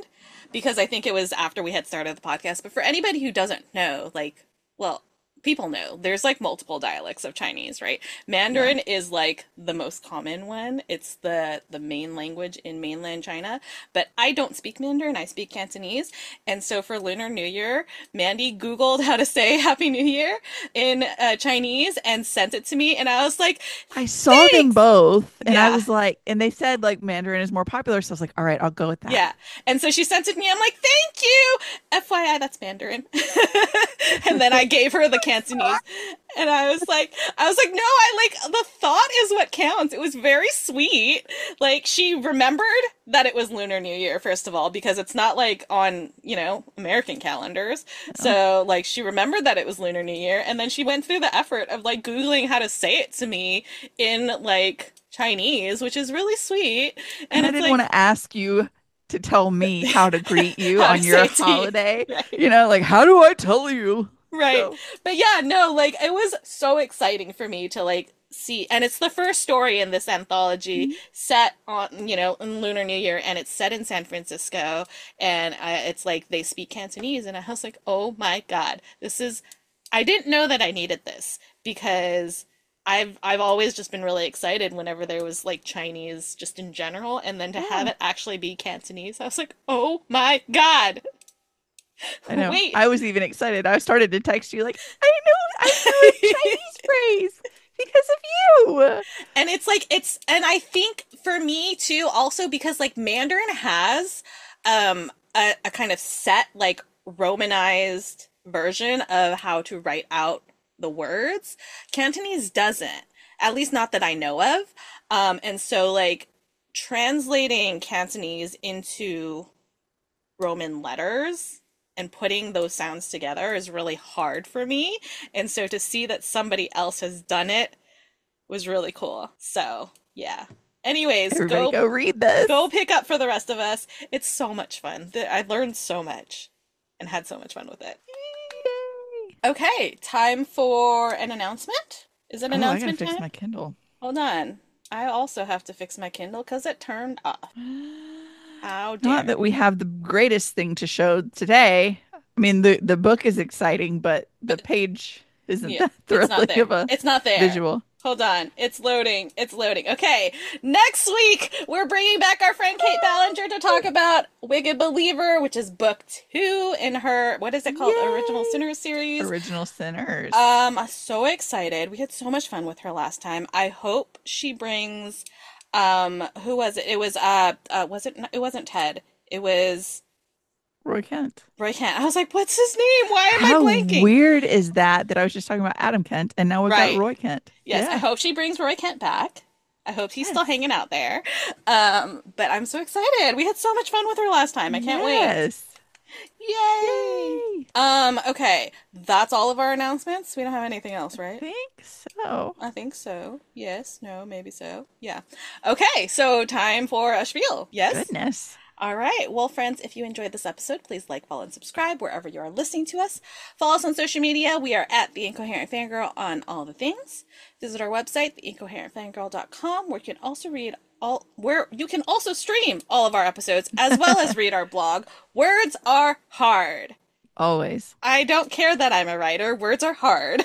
because I think it was after we had started the podcast. But for anybody who doesn't know, like, well, people know there's like multiple dialects of Chinese, right? Yeah. Mandarin is like the most common one. It's the main language in mainland China. But I don't speak Mandarin, I speak Cantonese. And so for Lunar New Year, Mandy Googled how to say Happy New Year in Chinese and sent it to me. And I was like, I saw them thanks. both and I Yeah. was like, and they said like Mandarin is more popular. So I was like, all right, I'll go with that. Yeah. And so she sent it to me. I'm like, thank you. FYI, that's Mandarin. And then I gave her the Cantonese. And I was like, no, I like the thought is what counts. It was very sweet. Like she remembered that it was Lunar New Year, first of all, because it's not like on, American calendars. Oh, So like she remembered that it was Lunar New Year. And then she went through the effort of like Googling how to say it to me in like Chinese, which is really sweet. and And I it's didn't want like, to ask you to tell me how to greet you how to on your say it to you. holiday. Right. Like, how do I tell you? Right. So, But yeah, no, like it was so exciting for me to like see, and it's the first story in this anthology mhm. set on, in Lunar New Year, and it's set in San Francisco, and it's like they speak Cantonese, and I was like, oh my God, I didn't know that I needed this because I've always just been really excited whenever there was like Chinese just in general, and then to have Yeah, it actually be Cantonese, I was like, oh my God, I know. wait. I was even excited. I started to text you like, I know a Chinese phrase because of you. And it's like and I think for me too, also because like Mandarin has a kind of set like romanized version of how to write out the words. Cantonese doesn't, at least not that I know of. And so like translating Cantonese into Roman letters and putting those sounds together is really hard for me. And so to see that somebody else has done it was really cool. So, yeah. Anyways, Everybody go go read this. go pick up for the rest of us. It's so much fun. I learned so much and had so much fun with it. Yay. Okay, time for an announcement. Is it Oh, I gotta announcement fix time? my Kindle. Hold on. I also have to fix my Kindle because it turned off. How Not dare. that we have the greatest thing to show today. I mean, the book is exciting, but the But page isn't yeah, that it's not thrilling there. of a It's not there. visual. Hold on. It's loading. It's loading. Okay. Next week, we're bringing back our friend Kate Ballinger to talk about Wicked Believer, which is book 2 in her, what is it called? Original Yay! Sinners series. Original Sinners. So excited. We had so much fun with her last time. I hope she brings, who was it? It wasn't Ted. It was Roy Kent. Roy Kent. I was like, what's his name? Why am I How blanking? weird is that I was just talking about Adam Kent and now we've got Right. Roy Kent. Yes, I Yeah. hope she brings Roy Kent back. I hope he's still Yes. hanging out there. But I'm so excited. We had so much fun with her last time. I can't wait. Yes. Yay! Yay. Okay. That's all of our announcements. We don't have anything else, I right? think so. I think so. Yes, no, maybe so. Yeah. Okay, so time for a spiel. Yes? Goodness. All right. Well, friends, if you enjoyed this episode, please like, follow, and subscribe wherever you are listening to us. Follow us on social media. We are at The Incoherent Fangirl on all the things. Visit our website, theincoherentfangirl.com, where you can also stream all of our episodes as well as read our blog. Words are hard. Always. I don't care that I'm a writer. Words are hard.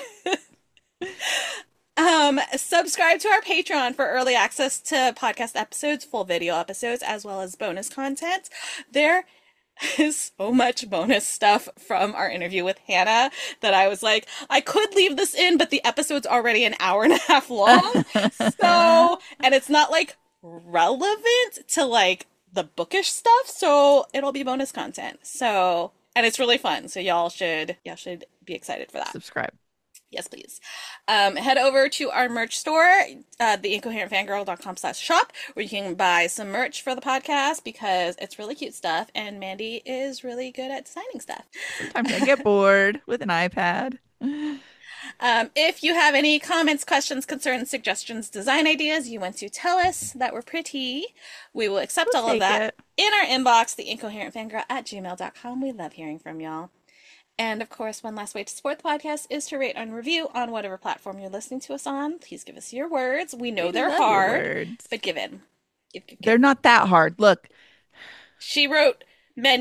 Subscribe to our Patreon for early access to podcast episodes, full video episodes, as well as bonus content. There is so much bonus stuff from our interview with Hannah that I was like, I could leave this in, but the episode's already an hour and a half long. So, and it's not like relevant to like the bookish stuff, so it'll be bonus content. So, and it's really fun. So y'all should be excited for that. Subscribe. Yes, please. Head over to our merch store, theincoherentfangirl.com/shop, where you can buy some merch for the podcast because it's really cute stuff, and Mandy is really good at designing stuff. Sometimes I get bored with an iPad. If you have any comments, questions, concerns, suggestions, design ideas you want to tell us that were pretty, we will accept We'll all of take that it. in our inbox, theincoherentfangirl@gmail.com. We love hearing from y'all. And of course, one last way to support the podcast is to rate and review on whatever platform you're listening to us on. Please give us your words. We know We they're love your hard, words. but give in. Give. They're not that hard. Look, She wrote many,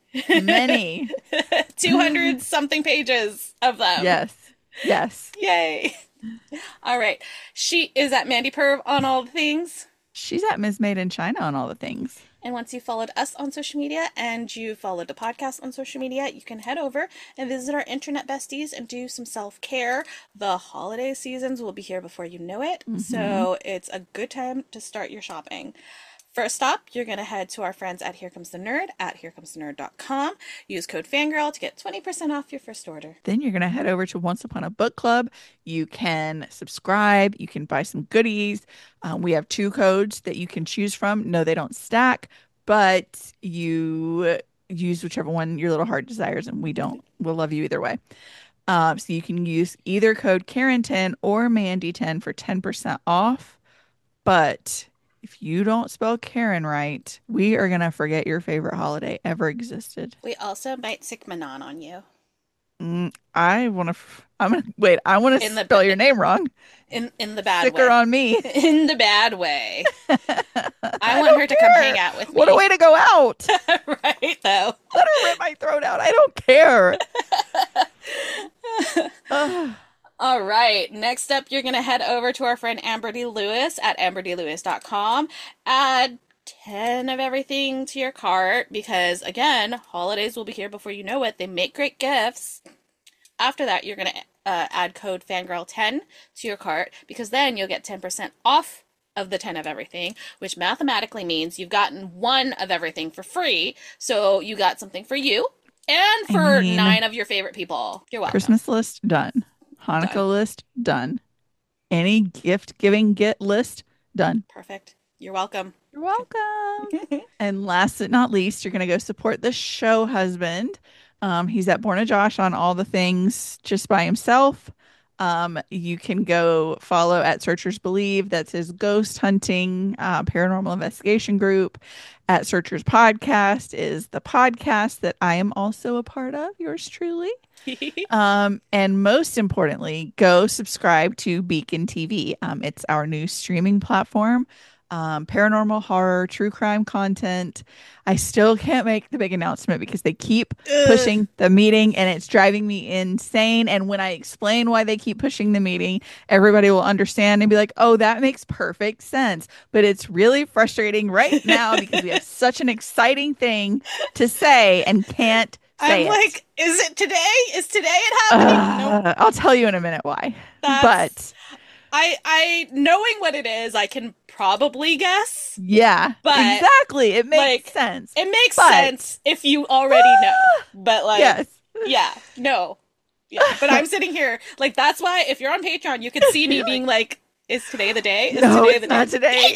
Many. 200 something pages of them. Yes. Yes. Yay. All right. She is at Mandy Perv on all the things. She's at Ms. Made in China on all the things. And once you followed us on social media and you followed the podcast on social media, you can head over and visit our internet besties and do some self-care. The holiday seasons will be here before you know it. So it's a good time to start your shopping. First stop, you're going to head to our friends at Here Comes the Nerd at herecomestenerd.com. Use code FANGIRL to get 20% off your first order. Then you're going to head over to Once Upon a Book Club. You can subscribe. You can buy some goodies. We have 2 codes that you can choose from. No, they don't stack, but you use whichever one your little heart desires, and we don't. We'll love you either way. So you can use either code Karen10 or Mandy10 for 10% off. But if you don't spell Karen right, we are going to forget your favorite holiday ever existed. We also might sick Manon on you. I want to, I'm going to, wait, I want to spell your name wrong. In the bad Sick way. her on me. In the bad way. I want her to come hang out with me. What a way to go out. Right, though. Let her rip my throat out. I don't care. All right. Next up, you're going to head over to our friend Amber D. Lewis at amberdlewis.com. Add 10 of everything to your cart because, again, holidays will be here before you know it. They make great gifts. After that, you're going to add code FANGIRL10 to your cart because then you'll get 10% off of the 10 of everything, which mathematically means you've gotten 1 of everything for free. So you got something for you and for 9 of your favorite people. You're welcome. Christmas list, done. Hanukkah list, done. Any gift giving get list, done. Perfect. You're welcome. You're welcome. And last but not least, you're going to go support the show husband. He's at Born a Josh on all the things just by himself. You can go follow at Searchers Believe. That's his ghost hunting paranormal investigation group. At Searchers Podcast is the podcast that I am also a part of, yours truly. And most importantly, go subscribe to Beacon TV. It's our new streaming platform. Paranormal horror, true crime content. I still can't make the big announcement because they keep pushing the meeting and it's driving me insane. And when I explain why they keep pushing the meeting, everybody will understand and be like, oh, that makes perfect sense. But it's really frustrating right now because we have such an exciting thing to say and can't say I'm like, is it today? Is today it happening? Nope. I'll tell you in a minute why. But I knowing what it is, I can probably guess. Yeah, but exactly. It makes sense. It makes sense if you already know. But like, yes. Yeah, no. Yeah, but I'm sitting here like that's why if you're on Patreon, you can see me being like, is today the day? Is no, today it's not today.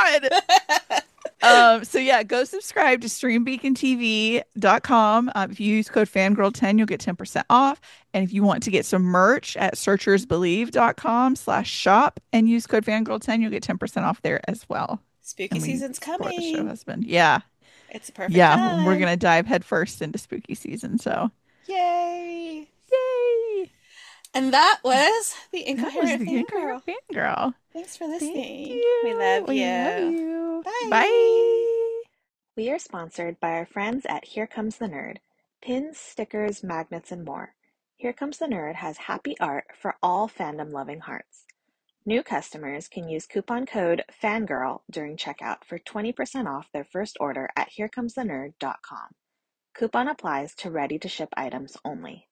God. So yeah, go subscribe to streambeacontv.com. If you use code fangirl10, you'll get 10% off. And if you want to get some merch at searchersbelieve.com/shop and use code fangirl10, you'll get 10% off there as well. Spooky season's coming. The show husband. Yeah. It's a perfect time. We're going to dive headfirst into spooky season. So yay. Yay. And that was the Incoherent Fangirl. Thanks for listening. We love you. Bye. Bye. We are sponsored by our friends at Here Comes the Nerd. Pins, stickers, magnets, and more. Here Comes the Nerd has happy art for all fandom-loving hearts. New customers can use coupon code FANGIRL during checkout for 20% off their first order at herecomesthenerd.com. Coupon applies to ready-to-ship items only.